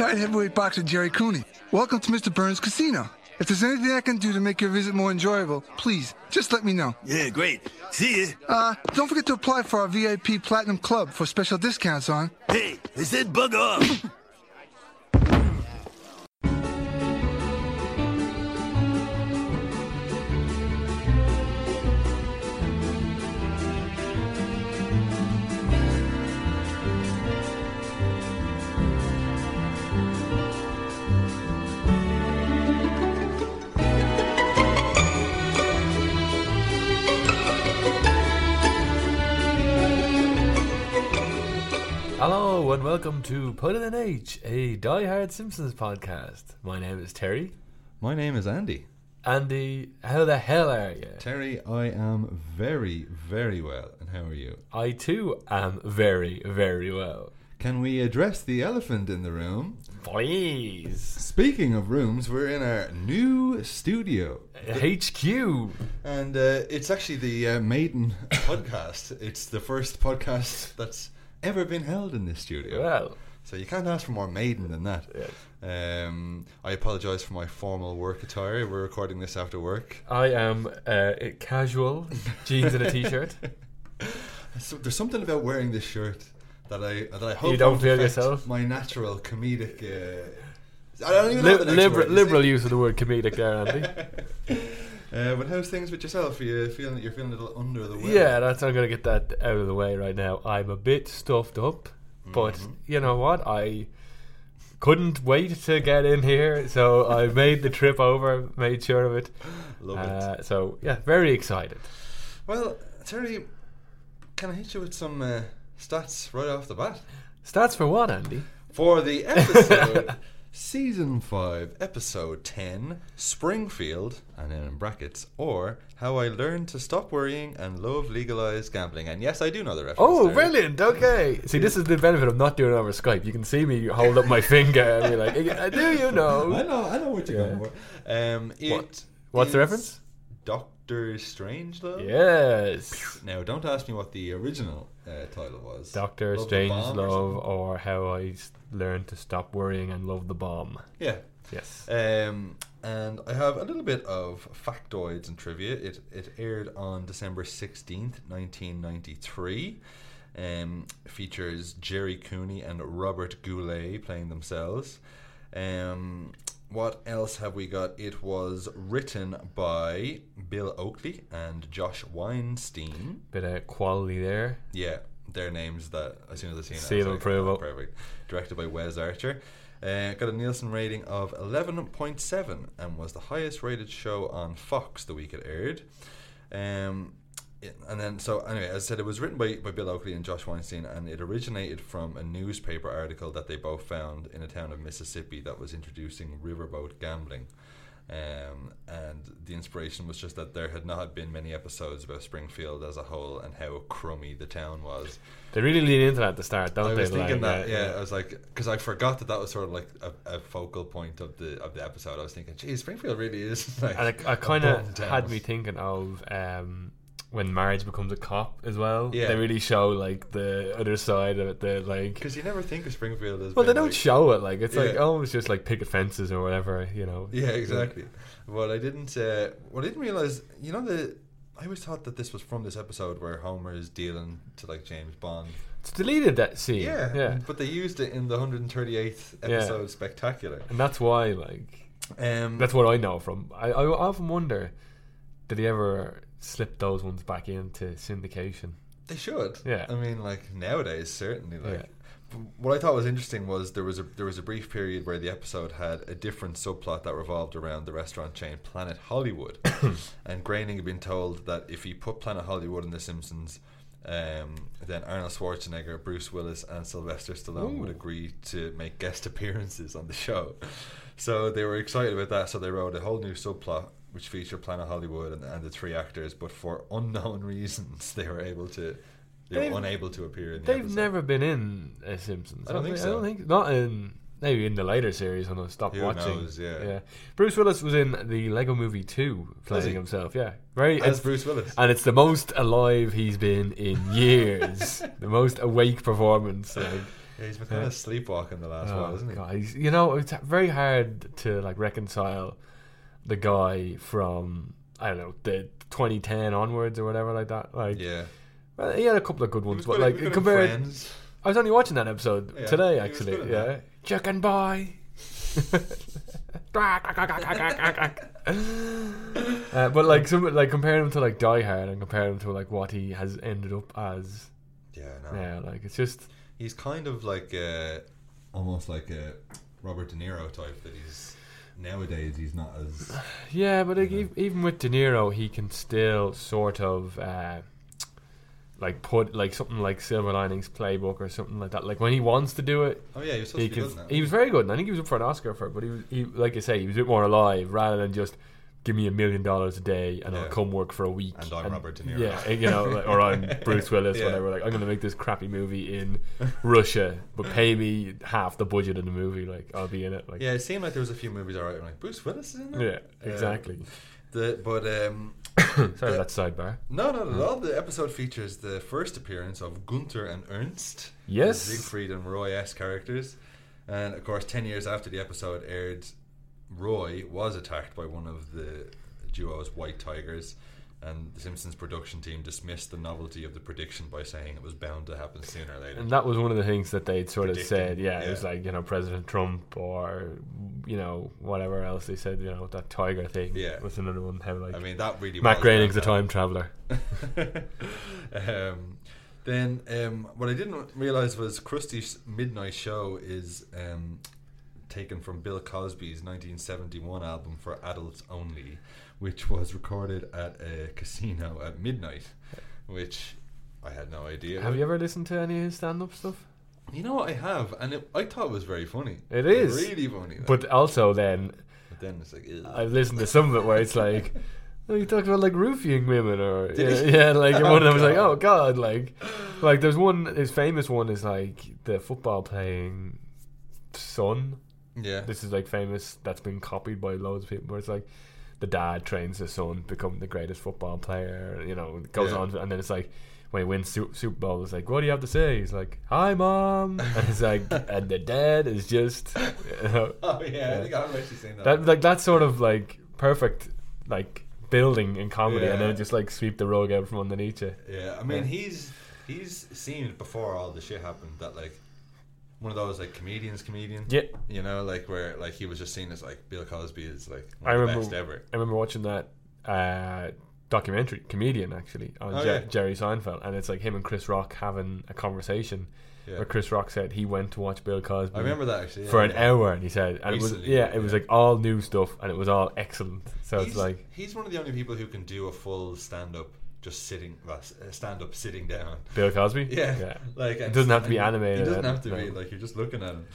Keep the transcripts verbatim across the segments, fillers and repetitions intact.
retired heavyweight boxer Jerry Cooney. Welcome to Mister Burns Casino. If there's anything I can do to make your visit more enjoyable, please, just let me know. Yeah, great. See ya. Uh, don't forget to apply for our V I P Platinum Club for special discounts on... Hey, they said bug off. Hello and welcome to Put in an H, a Die Hard Simpsons podcast. My name is Terry. My name is Andy. Andy, how the hell are you? Terry, I am very, very well. And how are you? I too am very, very well. Can we address the elephant in the room? Please. Speaking of rooms, we're in our new studio. H Q. And uh, it's actually the uh, Maiden podcast. It's the first podcast that's ever been held in this studio. Well, so you can't ask for more Maiden than that. Yes. Um, I apologise for my formal work attire. We're recording this after work. I am uh, casual, jeans and a t-shirt. So there's something about wearing this shirt that I that I hope You don't won't feel affect yourself? my natural comedic. Uh, I don't even know Li- the next liber- word, you liberal see. use of the word comedic there, Andy. Uh, but how's things with yourself? Are you feeling that you're feeling a little under the weather? Yeah, that's I'm going to get that out of the way right now. I'm a bit stuffed up, but Mhm. you know what? I couldn't wait to get in here, so I made the trip over, made sure of it. Love Uh, so yeah, very excited. it. Well, Terry, can I hit you with some uh, stats right off the bat? Stats for what, Andy? For the episode, Season five, Episode ten, Springfield, and then in brackets, or How I Learned to Stop Worrying and Love Legalized Gambling. And yes, I do know the reference. Oh, there. brilliant! Okay, see, this is the benefit of not doing it over Skype. You can see me hold up my finger and be like, "Do you know?" I know, I know what you're Yeah. going for. Um, it What- what's the is reference? Doctor Strangelove? Yes, Now, don't ask me what the original uh, title was. Doctor Love the Bomb or Strangelove, something? or How I s- Learned to Stop Worrying and Love the Bomb. Yeah. Yes. Um, and I have a little bit of factoids and trivia. It it aired on December sixteenth, nineteen ninety-three. Um, features Jerry Cooney and Robert Goulet playing themselves. Um, what else have we got? It was written by Bill Oakley and Josh Weinstein. Bit of quality there. Yeah, their names that as soon as I seen it, I was Seal of like, approval. oh, perfect. Directed by Wes Archer. Uh, got a Nielsen rating of eleven point seven and was the highest rated show on Fox the week it aired. Um, it, and then, so anyway, as I said, it was written by, by Bill Oakley and Josh Weinstein, and it originated from a newspaper article that they both found in a town of Mississippi that was introducing riverboat gambling. Um, and the inspiration was just that there had not been many episodes about Springfield as a whole and how crummy the town was. They really lean into that at the start, don't I they? was thinking Like, that, yeah, I was like, because I forgot that that was sort of like a, a focal point of the of the episode. I was thinking, geez, Springfield really is like. And it, I a kind bummed of town. had me thinking of um, when Marge becomes a cop as well. Yeah. They really show like the other side of it. The like. Because you never think of Springfield as Well, they being, don't like, show it. Like it's like Yeah. almost just like picket fences or whatever, you know. Yeah, exactly. Well, I didn't. Uh, well, I didn't realize. You know, the I always thought that this was from this episode where Homer is dealing to like James Bond. It's deleted that scene. Yeah, yeah. But they used it in the one hundred thirty-eighth episode, Yeah. Spectacular. And that's why, like, Um, that's what I know from. I, I often wonder, did he ever slip those ones back into syndication? They should. Yeah. I mean, like nowadays, certainly. Like, Yeah. what I thought was interesting was there was a there was a brief period where the episode had a different subplot that revolved around the restaurant chain Planet Hollywood, and Groening had been told that if he put Planet Hollywood in The Simpsons, um, then Arnold Schwarzenegger, Bruce Willis, and Sylvester Stallone Ooh. would agree to make guest appearances on the show. So they were excited about that. So they wrote a whole new subplot which featured Planet Hollywood and, and the three actors, but for unknown reasons, they were able to. They They've- were unable to appear in the They've episode. never been in uh, Simpsons. I don't have think they? so. I don't think not in maybe in the later series when I stopped Who watching. knows, yeah. yeah. Bruce Willis was in the Lego Movie two playing he? himself. Yeah, very. As it's- Bruce Willis. and it's the most alive he's been in years. The most awake performance. Like, Yeah, he's been kind Yeah. of sleepwalking the last Oh, while, isn't he? God, he's, you know, it's very hard to like reconcile the guy from I don't know the twenty ten onwards or whatever like that. Like, Yeah. well, he had a couple of good He ones, was but good- like he was good in compared, Friends. I was only watching that episode Yeah, today he was actually. good in Yeah, chicken boy. uh, but like some like comparing him to like Die Hard and comparing him to like what he has ended up as. Yeah, no. Yeah, like it's just He's kind of like uh, almost like a Robert De Niro type that he's nowadays he's not as yeah, but like, Yeah. ev- even with De Niro, he can still sort of uh, like put like something like Silver Linings Playbook or something like that. Like when he wants to do it, oh yeah he was supposed he to be can. good now. He was very good, and I think he was up for an Oscar for it. But he was, he, like I say, he was a bit more alive rather than just give me a million dollars a day and Yeah. I'll come work for a week. And I'm Robert De Niro. Yeah, you know, like, or I'm Bruce Willis, Yeah. whatever. Like I'm gonna make this crappy movie in Russia, but pay me half the budget of the movie. Like I'll be in it. Like Yeah, it seemed like there was a few movies alright. I'm like Bruce Willis is in there. yeah, exactly. Um, the but um, Sorry, that's sidebar. no, not at all. The episode features the first appearance of Gunther and Ernst, Yes. Siegfried and Roy S characters, and of course, ten years after the episode aired, Roy was attacked by one of the duo's white tigers, and the Simpsons production team dismissed the novelty of the prediction by saying it was bound to happen sooner or later. And that was one of the things that they'd sort of Predicting, said. Yeah, it was yeah. like, you know, President Trump or, you know, whatever else they said, you know, that tiger thing. Yeah. was another one. How, like, I mean, that really Matt was Groening's a bound to time traveller. um, then um, what I didn't realize was Krusty's Midnight Show is um, taken from Bill Cosby's nineteen seventy-one album for adults only, which was recorded at a casino at midnight, which I had no idea. Have you ever listened to any of his stand-up stuff? You know what, I have, and it, I thought it was very funny. It is. really funny. like. But also then, But then it's like, ugh. I've listened to some of it where it's like, oh, he talks about like roofing women or Did yeah, he? yeah, like and Oh, one of them was like, God. oh god, like, like there's one his famous one is like the football playing son. yeah, This is like famous. That's been copied by loads of people. Where it's like the dad trains the son to become the greatest football player. You know, it goes Yeah. on, and then it's like when he wins Super, Super Bowl, it's like, what do you have to say? He's like, hi mom, and it's like, and the dad is just, you know, oh yeah, I think I've actually seen that. that like that's sort of like perfect like building in comedy, and Yeah. then just like sweep the rug out from underneath you. Yeah, I mean, Yeah. he's he's seemed before all the shit happened that like one of those like comedians, comedian. Yeah, You know, like where like he was just seen as like Bill Cosby is like one I of the remember. best ever. I remember watching that uh, documentary, comedian actually, on Oh, Jer- yeah. Jerry Seinfeld, and it's like him and Chris Rock having a conversation. Yeah. Where Chris Rock said he went to watch Bill Cosby I remember that actually. Yeah, for an yeah. hour, and he said, and it was Recently, yeah, it was yeah. like all new stuff, and it was all excellent. So He's, it's like he's one of the only people who can do a full stand up just sitting, well, stand up sitting down. Bill Cosby. Yeah, yeah. like It doesn't have to be and animated, He doesn't uh, have to be no. like you're just looking at him.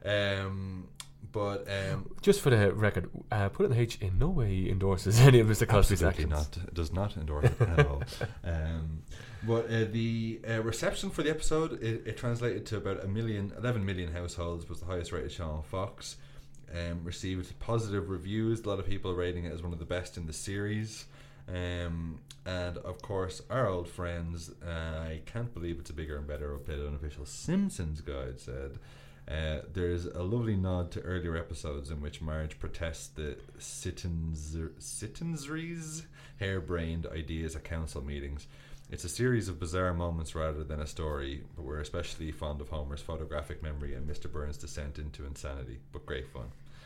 Um, but um, Just for the record, uh, Put It in H in no way endorses any of Mister Cosby's absolutely actions. not. Does not endorse it at all. Um, but uh, the uh, reception for the episode it, it translated to about a million, eleven million households. Was the highest rated show on Fox. Um, received positive reviews. A lot of people rating it as one of the best in the series. Um, and of course, our old friends. Uh, I can't believe it's a bigger and better updated unofficial Simpsons guide said. Uh, there's a lovely nod to earlier episodes in which Marge protests the citizens- citizenry's harebrained ideas at council meetings. It's a series of bizarre moments rather than a story, but we're especially fond of Homer's photographic memory and Mister Burns' descent into insanity, but great fun.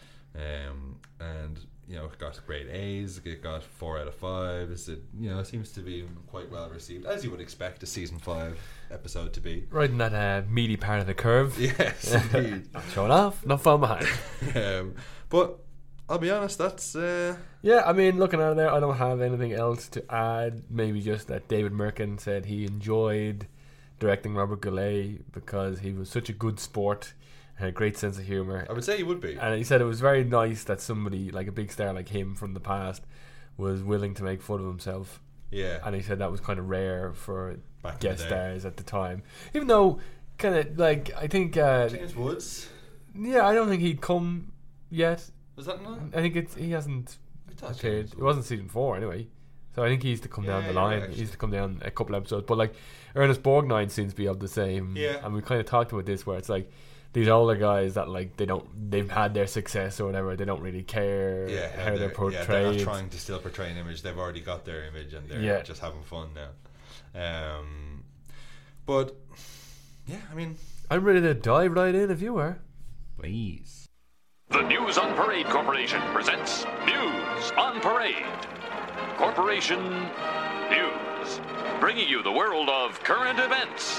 Um, and you know, it got great A's. It got four out of fives. It you know seems to be quite well received, as you would expect a season five episode to be. Right in that uh, meaty part of the curve. Yes, indeed. Not showing off, not falling behind. um, but I'll be honest, that's uh, Yeah, I mean, looking at it there, I don't have anything else to add. Maybe just that David Merkin said he enjoyed directing Robert Goulet because he was such a good sport and had a great sense of humour. I would say you would be. And he said it was very nice that somebody, like a big star like him from the past, was willing to make fun of himself. Yeah, And he said that was kind of rare for Back in guest the day. stars at the time. Even though, kind of, like, I think... Uh, James Woods. yeah, I don't think he'd come yet. Was that not? I think it's he hasn't I thought appeared. James It wasn't season four anyway. So I think he's to come Yeah, down the you're line. right, He's to come down a couple episodes. But like Ernest Borgnine seems to be of the same. Yeah. And we kind of talked about this where it's like these older guys that like they don't they've had their success or whatever. They don't really care Yeah, how they're, they're, portrayed. yeah, they're not trying to still portray an image. They've already got their image and they're Yeah. just having fun now. Um, but yeah, I mean, I'm ready to dive right in if you are. please. The News on Parade Corporation presents News on Parade. Corporation News, bringing you the world of current events.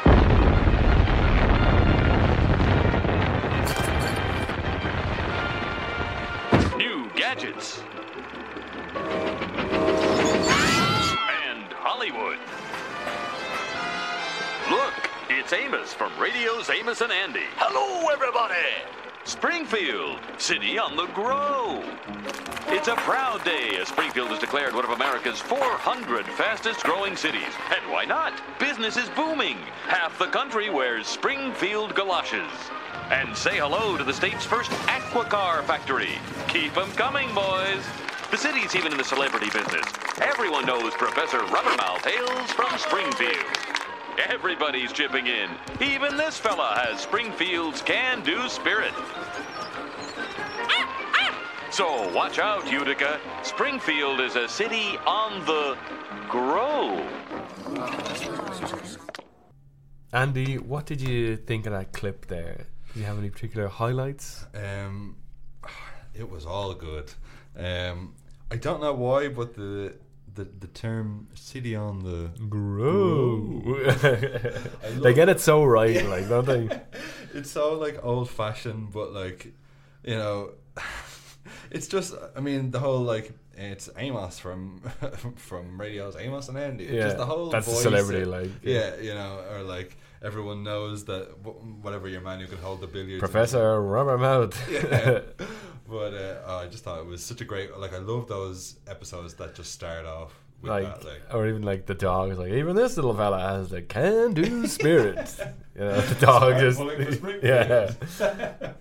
New gadgets. And Hollywood. Look, it's Amos from Radio's Amos and Andy. Hello, everybody. Springfield, city on the grow. It's a proud day as Springfield is declared one of America's four hundred fastest growing cities. And why not? Business is booming. Half the country wears Springfield galoshes. And say hello to the state's first Aquacar factory. Keep 'em coming, boys. The city's even in the celebrity business. Everyone knows Professor Rubbermouth hails from Springfield. Everybody's chipping in. Even this fella has Springfield's can-do spirit. So watch out, Utica. Springfield is a city on the grow. Andy, what did you think of that clip there? Did you have any particular highlights? Um, it was all good. Um, I don't know why, but the the, the term "city on the Grow. I They love- get it so right, like, don't they? It's so like old fashioned, but like, you know, it's just. I mean, the whole like it's Amos from from Radio's Amos and Andy. Yeah, just the whole that's a voice celebrity, it- like, yeah, you know, or like everyone knows that wh- whatever your man who can hold the billiards. Professor Rubbermouth. Yeah. But uh, oh, I just thought it was such a great. Like I love those episodes that just start off with like, that. Like, or even like the dog is like, even this little fella has the can-do spirit. You know, the dog just, pulling for Springfield. yeah.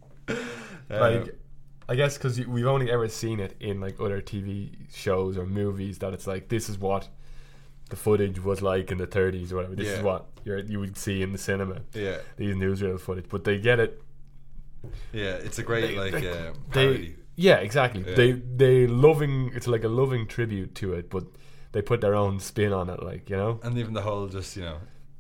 Um, Like, I guess because we've only ever seen it in like other T V shows or movies that it's like this is what the footage was like in the thirties or whatever. This is Yeah. what you're, you would see in the cinema. yeah, These newsreel footage, but they get it. yeah, it's a great They- like they- uh, They, parody. yeah, exactly. Yeah. They they loving. It's like a loving tribute to it, but they put their own spin on it. Like, you know. And even the whole just you know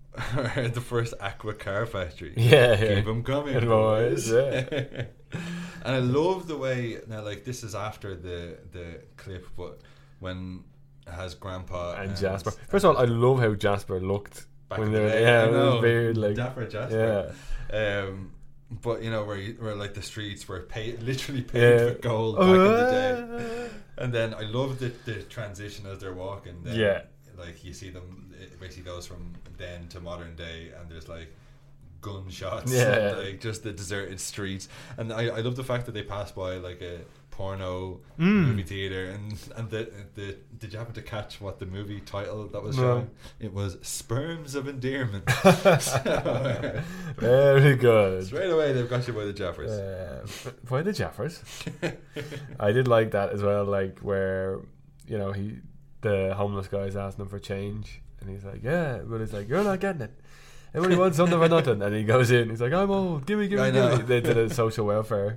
the first Aqua car factory. Yeah, Keep yeah. 'em coming, Good boys, boys. yeah. And I love the way now. Like this is after the the clip, but when it has Grandpa And Jasper. First of all, I love how Jasper looked back when in they the were day, yeah, I it know, was weird. Like, Dapper Jasper. yeah. Um, but you know where you, where like the streets were paid literally paid Yeah. with gold back in the day, and then I love the the transition as they're walking. Then, Yeah. like you see them. It basically goes from then to modern day, and there's like gunshots. Yeah. and, like just the deserted streets, and I, I love the fact that they pass by like a porno Mm. movie theater, and and the the did you happen to catch what the movie title that was No. showing? It was Sperms of Endearment. So, Very good. straight away they've got you by the Jaffers. Uh, by the Jaffers. I did like that as well, like where, you know, he the homeless guy's asking him for change and he's like, yeah, but he's like, you're not getting it. Everybody wants something for nothing. And he goes in, he's like, I'm old, gimme, gimme, I know. gimme. They did a social welfare.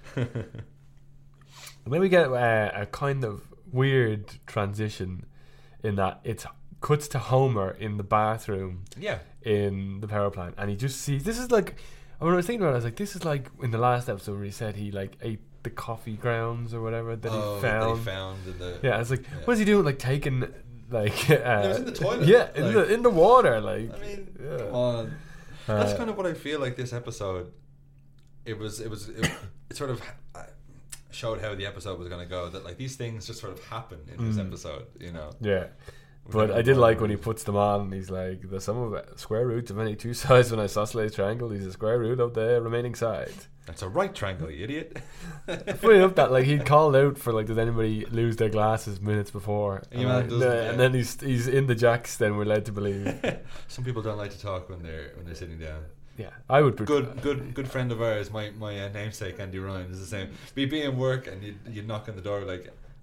And then we get uh, a kind of weird transition in that it cuts to Homer in the bathroom Yeah. in the power plant, and he just sees this is like when I was thinking about it, I was like, this is like in the last episode where he said he like ate the coffee grounds or whatever that Oh, he that found. they found in the Yeah, it's like, Yeah. what is he doing? Like taking like uh, it was in the toilet, Yeah, in like- the in the water. Like, I mean, yeah. come on. That's Uh, kind of what I feel like this episode. It was. It was. It, it sort of uh, showed how the episode was going to go. That like these things just sort of happen in this Mm. episode. You know. yeah. We But never I did know. like when he puts them on and he's like, the sum of it, square roots of any two sides when I isosceles triangle is the square root of the remaining side. That's a right triangle, you idiot. Funny enough that like he'd called out for like, did anybody lose their glasses minutes before? Yeah, and, man, like, doesn't, the- yeah. and then he's he's in the jacks. Then we're led to believe. Some people don't like to talk when they're when they're sitting down. Yeah, I would. Pre- Good, good, good friend of ours, my my uh, namesake Andy Ryan, is the same. We'd be in work and you'd, you'd knock on the door like,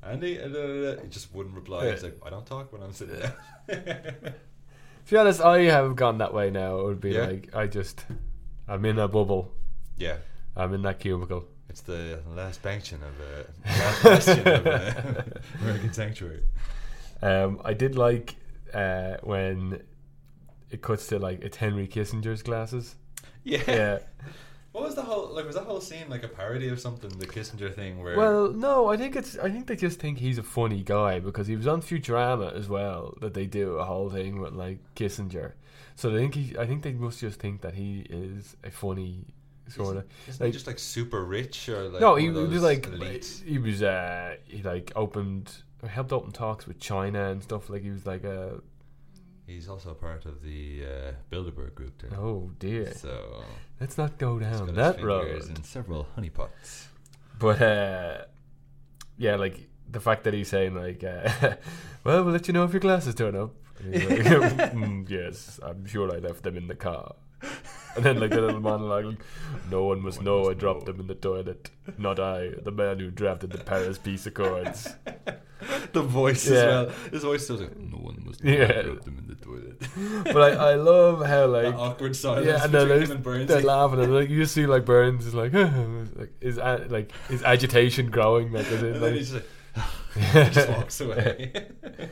Andy, uh, uh, he just wouldn't reply. He's like, I don't talk when I'm sitting down. To be honest, I have gone that way now. It would be Yeah. like, I just, I'm in a bubble. Yeah. I'm in that cubicle. It's the last bastion of uh, last bastion of uh, American Sanctuary. Um, I did like uh, when it cuts to like it's Henry Kissinger's glasses. Yeah. Yeah. What was the whole like? Was that whole scene like a parody of something? The Kissinger thing, where Well, no, I think it's. I think they just think he's a funny guy because he was on Futurama as well. That they do a whole thing with like Kissinger. So I think he. I think they must just think that he is a funny sort of. isn't like, he just like super rich or like no, one he of was those like elites? he was. Uh, he like opened, or helped open talks with China and stuff. Like he was like a. He's also part of the uh, Bilderberg group there. Oh dear. So Let's not go he's down got that his road. fingers in several honeypots. But uh, yeah, like the fact that he's saying like, uh, "Well, we'll let you know if your glasses turn up." And he's like, mm, yes, I'm sure I left them in the car. And then like the little monologue, like, no one must know I dropped them in the toilet. Not I, the man who drafted the Paris Peace Accords. The voice Yeah. as well. His voice still like, no one must know Yeah. I dropped them in the toilet. But I, I love how like That awkward silence yeah, and then between there's- him and Burns. they're laughing, and like you just see like Burns is like, like his a- like his agitation growing, like, as in, and like then he just like just walks away.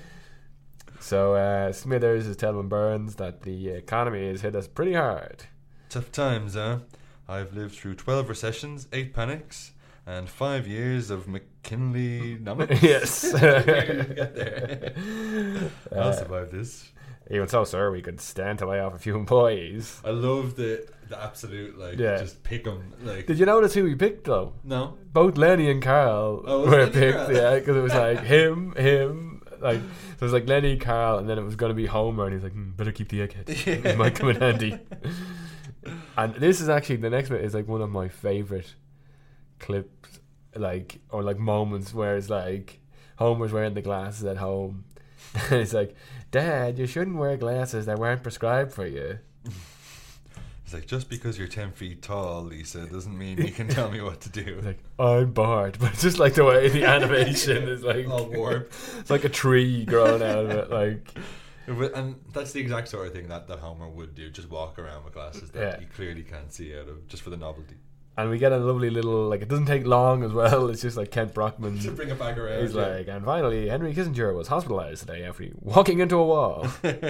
So uh, Smithers is telling Burns that the economy has hit us pretty hard. Tough times, huh? I've lived through twelve recessions, eight panics, and five years of McKinley nomics. Yes. Get there. I'll Uh, survive this. Even so, sir, we could stand to lay off a few employees. I love the the absolute like Yeah. just pick 'em like Did you notice who he picked though? no. Both Lenny and Carl Oh, was were Lenny picked, Carl? yeah, because it was like him, him, like so it was like Lenny, Carl, and then it was going to be Homer, and he's like, hmm, better keep the egghead. It might come in handy. And this is actually the next bit is like one of my favorite clips, like or like moments where it's like Homer's wearing the glasses at home, and it's like, Dad, you shouldn't wear glasses that weren't prescribed for you. It's like just because you're ten feet tall, Lisa, doesn't mean you can tell me what to do. It's like, I'm bored, but it's just like the way the animation is like All warped. It's like a tree growing out of it, like. And that's the exact sort of thing that, that Homer would do, just walk around with glasses that Yeah. you clearly can't see out of, just for the novelty. And we get a lovely little, like, it doesn't take long as well. It's just like Kent Brockman. To bring it back around. He's yeah. like, and finally, Henry Kissinger was hospitalized today after walking into a wall.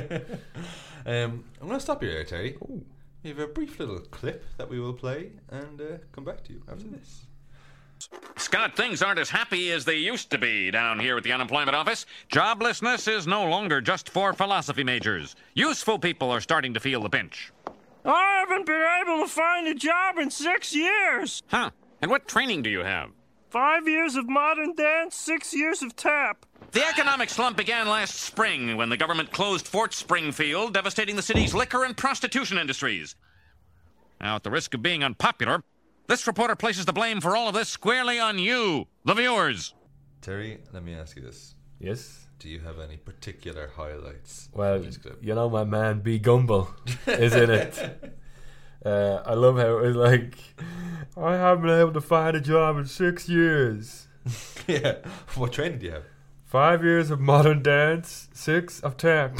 um, I'm going to stop you there, Terry. We have a brief little clip that we will play and uh, come back to you after this. Scott, things aren't as happy as they used to be down here at the unemployment office. Joblessness is no longer just for philosophy majors. Useful people are starting to feel the pinch. I haven't been able to find a job in six years. Huh. And what training do you have? Five years of modern dance, six years of tap. The economic slump began last spring when the government closed Fort Springfield, devastating the city's liquor and prostitution industries. Now, at the risk of being unpopular, this reporter places the blame for all of this squarely on you, the viewers. Terry, let me ask you this. Yes. Do you have any particular highlights Well, from this clip? you know my man B. Gumble is in it. Uh, I love how it was like, I haven't been able to find a job in six years. Yeah. What training do you have? Five years of modern dance, six of tap.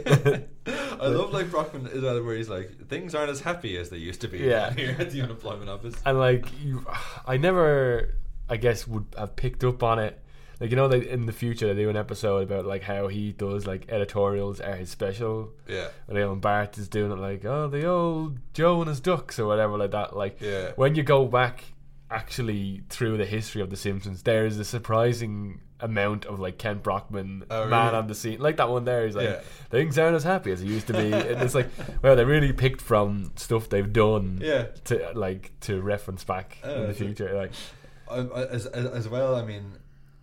I love like Brockman is that where he's like things aren't as happy as they used to be Yeah. here at the unemployment office. And like, you, I never, I guess, would have picked up on it. Like, you know, like in the future they do an episode about like how he does like editorials are his special. Yeah. And you know, Bart is doing it like, oh, the old Joe and his ducks or whatever like that. Like, Yeah. when you go back actually through the history of The Simpsons, there is a surprising amount of like Kent Brockman, Oh, man really? on the scene, like that one there. He's like, Yeah. things aren't as happy as they used to be. And it's like, well, they really picked from stuff they've done, Yeah. to like to reference back Oh, in the that's it. future. Like, I, I, as, as as well, I mean,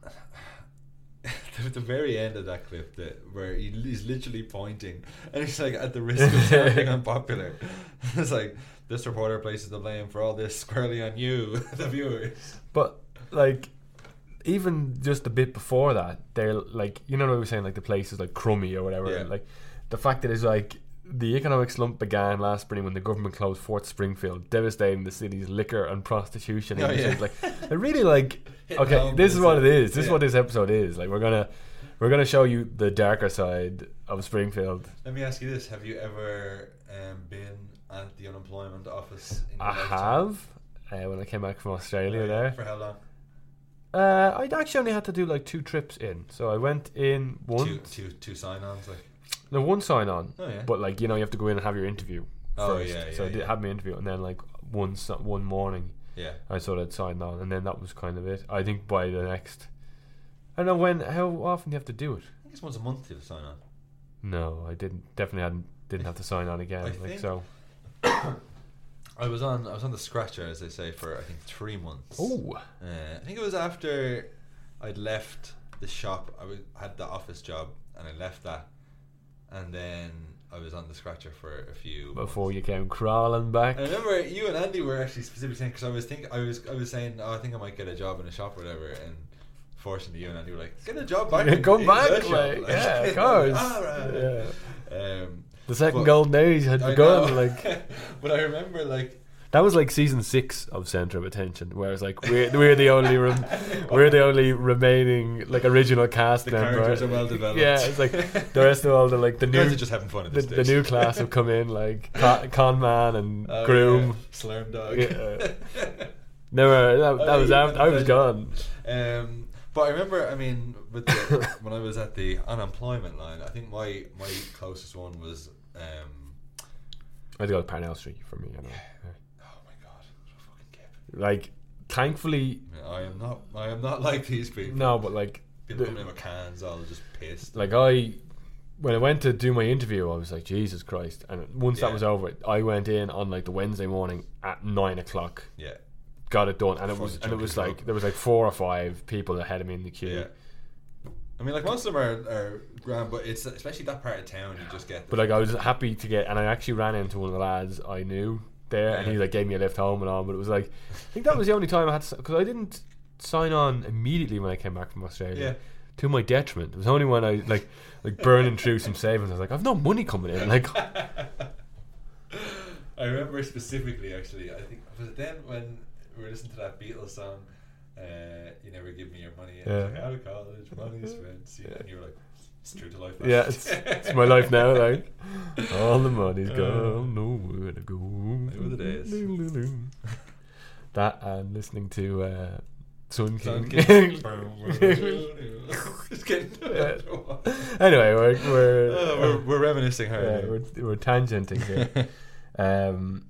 at the very end of that clip, that where he, he's literally pointing, and he's like, at the risk of sounding unpopular, it's like this reporter places the blame for all this squarely on you, the viewers. but like, even just a bit before that, they're like, you know what we were saying, like the place is like crummy or whatever. Yeah. And, like the fact that it's like the economic slump began last spring when the government closed Fort Springfield, devastating the city's liquor and prostitution Oh, industries. yeah. Like, I really like. Hitting Okay, home this is with what it. it is. This is Yeah. what this episode is. Like, we're gonna we're gonna show you the darker side of Springfield. Let me ask you this: have you ever um, been at the unemployment office? In your I lifetime? have uh, when I came back from Australia. There, For how long? uh, I actually only had to do like two trips in. So I went in Two, once. two, two sign-ons. Like, No, one sign on. Oh, yeah. But like, you know, you have to go in and have your interview Oh, first. yeah, so yeah, I did yeah. have my interview, and then like one so- one morning, yeah. I sort of signed on, and then that was kind of it. I think by the next, I don't know when. How often do you have to do it? I think it's once a month to sign on. No, I didn't. Definitely hadn't. Didn't have to sign on again. I like think- so. I was on I was on the scratcher, as they say, for I think three months. Oh, Uh, I think it was after I'd left the shop. I was, had the office job, and I left that, and then I was on the scratcher for a few. before months. you came crawling back. I remember you and Andy were actually specifically saying, because I was think I was I was saying, oh, I think I might get a job in a shop or whatever, and fortunately you and Andy were like, get a job back. in- Come in back, the shop," like, yeah, of course. All right. Yeah. Um, The second but- golden age had I begun. know. Like but I remember like. that was like season six of Centre of Attention, where it's like we're we're the only rem- we're the only remaining like original cast The member. characters are well developed. Yeah, it's like the rest of all the like the You new guys are just having fun at the, this the stage. new class have come in like Con, Con Man and Oh, Groom. yeah. Slurm Dog. Yeah. Never that, that Oh, was you after, went I was to- gone. Um, but I remember, I mean, with the, when I was at the unemployment line, I think my my closest one was. Um, I had to go to Parnell Street for me. You know. oh my god, what a fucking kip. Like, thankfully, I am not. I am not like these people. no, but like, People the- coming in with cans, all just pissed. like I when I went to do my interview, I was like, Jesus Christ. And once Yeah. that was over, I went in on like the Wednesday morning at nine o'clock, yeah, got it done, and it Before was the and it junkies was were like open. there was like four or five people ahead of me in the queue. yeah. I mean, like most of them are, are grand, but it's especially that part of town you just get. The But like I was happy to get, and I actually ran into one of the lads I knew there, and Yeah. he like gave me a lift home and all. But it was like, I think that was the only time I had to, because I didn't sign on immediately when I came back from Australia. Yeah. To my detriment, it was only when I like like burning through some savings. I was like, I've no money coming in. Like, I remember specifically, actually, I think was it then when we were listening to that Beatles song, uh, "You Never Give Me Your Money," and Yeah. like, out of college, money spent, see, and you were like, "It's true to life." now." yeah, it's, it's my life now. Like, all the money's gone, nowhere to go. They were the days. That and listening to uh, Sun Sun King. King. Just kidding. Yeah. Anyway, we're we're, Oh, we're, we're reminiscing hard. yeah, we're, we're tangenting here. um,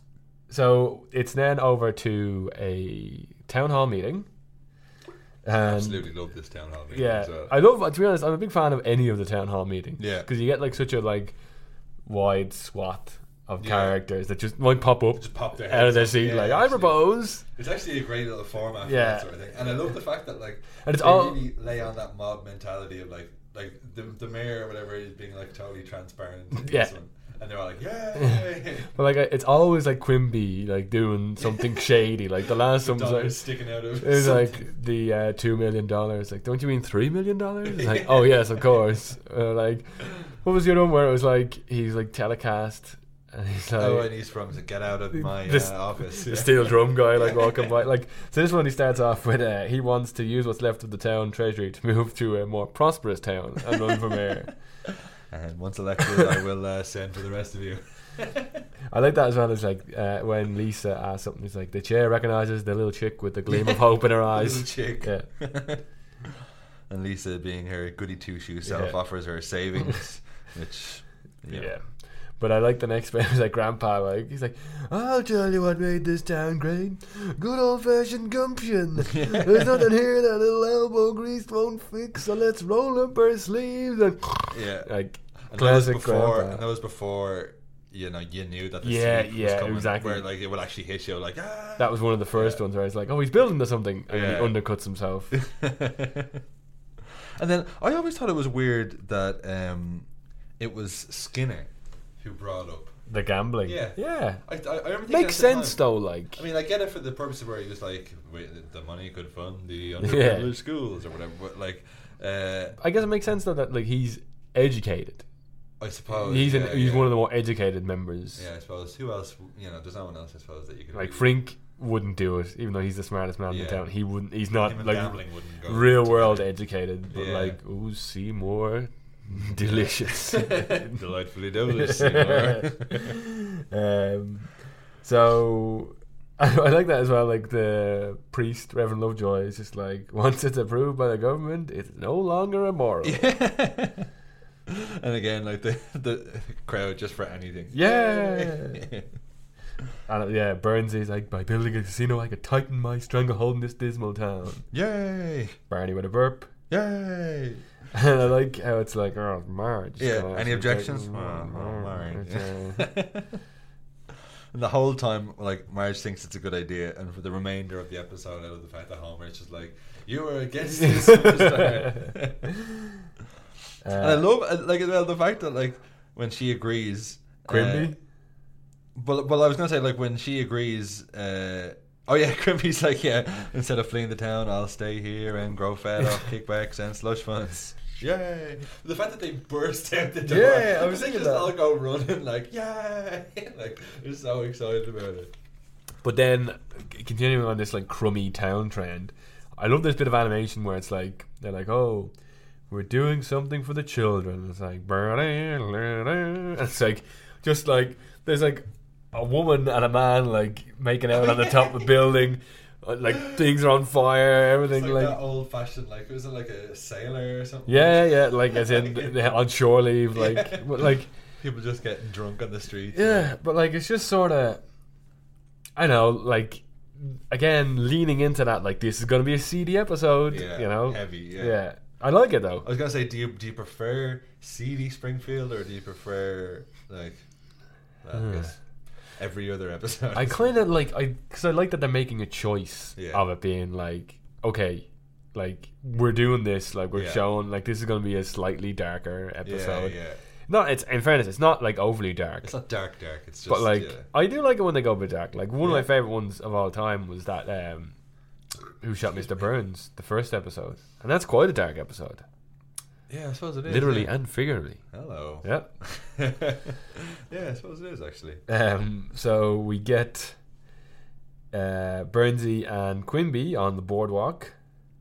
so it's then over to a town hall meeting. And Absolutely love this town hall meeting yeah, as well. I love. To be honest, I'm a big fan of any of the town hall meetings. Yeah. because you get like such a like wide swath of Yeah. characters that just might pop up Just pop their out of heads their up. seat. Yeah, like I actually. propose. It's actually a great little format for Yeah. that sort of thing. And I love the fact that like And it's they all- really lay on that mob mentality of like like the the mayor or whatever is being like totally transparent in Yeah. this one. And they're all like, yeah, But like it's always like Quimby like doing something shady. Like the last one was like, dollars sticking out of it was something. like the uh, two million dollars. Like, don't you mean three million dollars? It's like, oh yes, of course. Uh, like, what was the other one where it was like he's like telecast and he's like Oh, and he's from to get out of my This- uh, office. the Yeah. steel drum guy like walking by. Like, so this one he starts off with uh, he wants to use what's left of the town treasury to move to a more prosperous town and run for mayor. And once elected, I will uh, send for the rest of you. I like that as well as like uh, when Lisa asks something, he's like the chair recognises the little chick with the gleam of hope in her eyes. Little chick. Yeah. And Lisa, being her goody two shoe self, Yeah. offers her savings, which Yeah. yeah. But I like the next bit. It was like Grandpa, like he's like, "I'll tell you what made this town great. Good old fashioned gumption. There's nothing here that little elbow grease won't fix. So let's roll up our sleeves." And Yeah. like And that was classic before, Grandpa. and that was before, you know, you knew that the Yeah, sleep was yeah, coming, exactly. where like it would actually hit you, like ah. That was one of the first Yeah. ones where it's like, "Oh, he's building to something," and Yeah. he undercuts himself. And then I always thought it was weird that um, it was Skinner who brought up. The gambling. Yeah. Yeah. I, I, I remember thinking Makes at the sense time- though. Like, I mean, I get it for the purpose of where he was like, wait, the money could fund the Yeah. underprivileged schools or whatever. But like, uh, I guess it makes sense though that like he's educated. I suppose he's yeah, an, he's yeah. one of the more educated members. Yeah, I suppose. Who else? You know, there's no one else. I suppose that you could Like really- Frink wouldn't do it, even though he's the smartest man Yeah. in town. He wouldn't. He's not Him and like gambling wouldn't go real together. world educated, but Yeah. like, oh, Seymour, delicious. Delightfully delicious. Seymour. um, so I, I like that as well. Like the priest, Reverend Lovejoy, is just like, once it's approved by the government, it's no longer immoral. And again, like the the crowd just for anything. Yeah. And uh, yeah, Burns is like, by building a casino, I could tighten my stranglehold in this dismal town. Yay! Barney with a burp. Yay! And I like how it's like, oh, Marge. Yeah. gonna Any actually objections? take- Oh, oh, Marge. Okay. And the whole time, like, Marge thinks it's a good idea, and for the remainder of the episode, out of the fact that Homer is just like, you were against this superstar. And I Uh, love, uh, like, as well, the fact that, like, when she agrees, Grimby? Uh, but well, I was gonna say, like, when she agrees. Uh, oh yeah, Grimby's like, yeah, instead of fleeing the town, I'll stay here and grow fat off kickbacks and slush funds. Yay! The fact that they burst out the door. Yeah, I was they thinking just that. all go running like, yay! Like, they're so excited about it. But then, c- continuing on this like crummy town trend, I love this bit of animation where it's like, they're like, oh, we're doing something for the children. It's like, and it's like, just like, there's like a woman and a man like making out on the top of a building. uh, Like things are on fire, everything It's like, like, that old fashioned, like, was it like a sailor or something? yeah, yeah, like as in they're on shore leave, like, Yeah. but like, People just getting drunk on the streets. yeah, but like it's just sort of, I know, like again leaning into that, like this is gonna be a seedy episode, Yeah, you know, heavy, yeah. yeah. I like it though. I was gonna say, do you do you prefer seedy Springfield or do you prefer like well, I guess every other episode? I kind of like I because I like that they're making a choice Yeah. of it being like, okay, like we're doing this, like we're Yeah. showing like this is gonna be a slightly darker yeah, episode. yeah. Not it's in fairness, it's not like overly dark. It's not dark, dark. It's just But like, yeah. I do like it when they go a bit dark. Like one of Yeah. my favorite ones of all time was that um, Who Shot Mister Burns, the first episode, and that's quite a dark episode, yeah, I suppose it is. literally yeah. and figuratively. Hello. Yep. Yeah, I suppose it is actually. Um, so we get uh, Burnsy and Quimby on the boardwalk,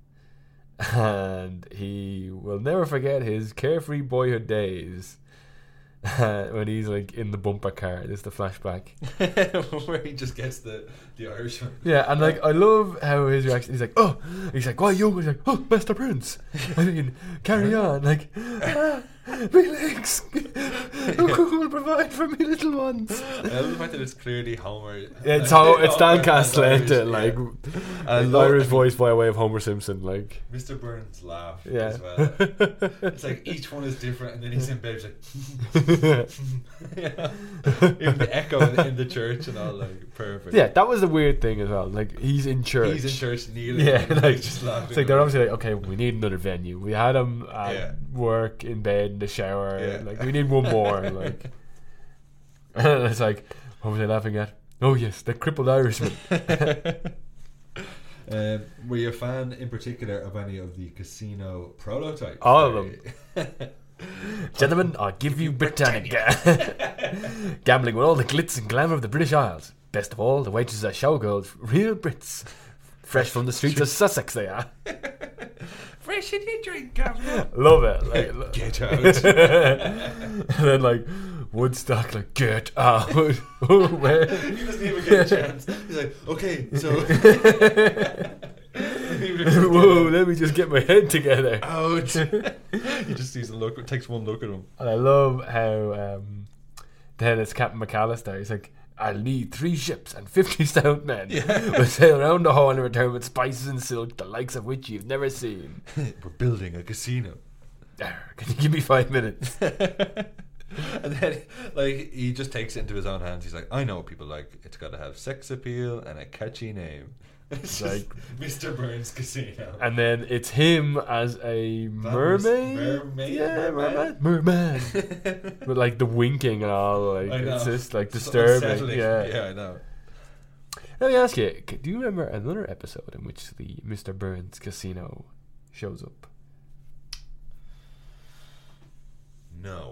and he will never forget his carefree boyhood days. When he's like in the bumper car, this is the flashback. Where he just gets the the Irishman. Yeah, and like I love how his reaction. He's like, "Oh," he's like, "Why you?" He's like, "Oh, Mister Burns." I mean, carry on. Like, ah, my legs. Who will provide for me little ones? I love the fact that it's clearly Homer. It's how it's Dan Homer Castellaneta, and like Irish, yeah. an I love- Irish voice by way of Homer Simpson. Like, Mister Burns laugh yeah, as well. It's like each one is different, and then he's in bed, he's like, yeah. Even the echo in, in the church and all, like, perfect. yeah. That was the weird thing as well. Like, he's in church. He's in church kneeling. Yeah, and like, he's just laughing. it's like they're obviously like, okay, we need another venue. We had him at Yeah. work, in bed, in the shower. Yeah. Like, we need one more. Like, and it's like, what was I laughing at? Oh yes, the crippled Irishman. Um, were you a fan in particular of any of the casino prototypes? All of them. Gentlemen, I give you Britannica. Gambling with all the glitz and glamour of the British Isles. Best of all, the waitresses are showgirls, real Brits. Fresh from the streets of Sussex they are. Fresh in your drink, Governor. Love it. Like, lo- Get out. and then like Woodstock, like get out. Oh, where? He doesn't even get a chance. He's like, okay, so. Whoa, let me just get my head together. Out. He just sees a look, takes one look at him. And I love how um, then it's Captain McAllister. He's like, I'll need three ships and fifty stout men. Yeah. We'll sail around the hall and return with spices and silk, the likes of which you've never seen. We're building a casino. Arr, can you give me five minutes? And then, like, he just takes it into his own hands. He's like, I know what people like. It's got to have sex appeal and a catchy name. It's Like- like Mister Burns Casino. And then it's him as a mermaid. mermaid? Yeah, Merman? merman. Merman. With like the winking and all, like I know. it's just like So disturbing. unsettling. Yeah. yeah, I know. Let me ask you: c- do you remember another episode in which the Mister Burns Casino shows up? No.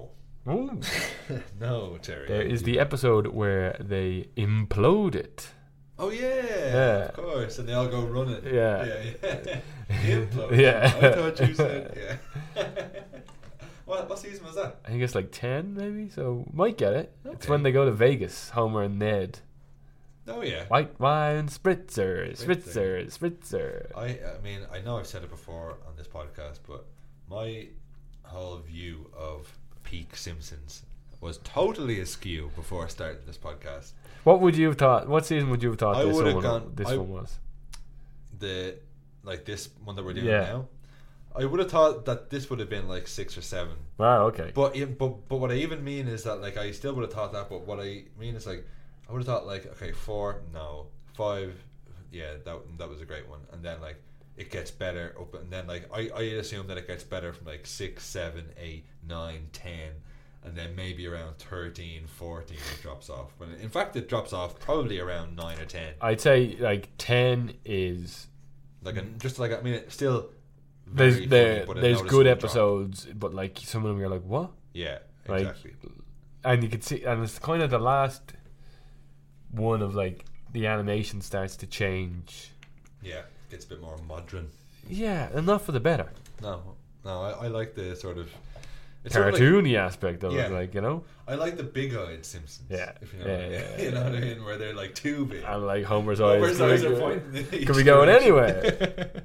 Ooh. No, Terry. There is the episode where they implode it. Oh yeah, Yeah. of course, and they all go running. Yeah. yeah, yeah. Implode. Yeah. I thought you said yeah. what what season was that? I think it's like ten, maybe. So might get it. It's Okay. when they go to Vegas. Homer and Ned. Oh yeah. White wine spritzer, Spritzer. spritzer, spritzer. I I mean I know I've said it before on this podcast, but my whole view of peak Simpsons was totally askew before I started this podcast. What would you have thought? What season would you have thought I this, would have one, gone- this I- one was? The like this one that we're doing Yeah. now. I would have thought that this would have been like six or seven. Wow, okay. But even, but but what I even mean is that like I still would have thought that. But what I mean is like I would have thought like okay four no five yeah that that was a great one, and then like it gets better up, and then like I I assume that it gets better from like six seven eight nine ten. And then maybe around thirteen, fourteen it drops off. When in fact it drops off probably around nine or ten. I'd say like ten is Like a, just like I mean it's still there's very there funny, but a there's noticeable good drop. episodes, but like some of them you're like what? Yeah, Like, exactly. and you can see, and it's kind of the last one of like the animation starts to change. Yeah, gets a bit more modern. Yeah, and not for the better. No, no, I, I like the sort of it's sort of like, Cartoony aspect of Yeah. it, like you know, I like the big-eyed Simpsons. Yeah. if you know, Yeah, what I mean. yeah, you know yeah. what I mean, where they're like too big. and like Homer's eyes, Homer's eyes like, are uh, pointing in each could be going direction. anywhere.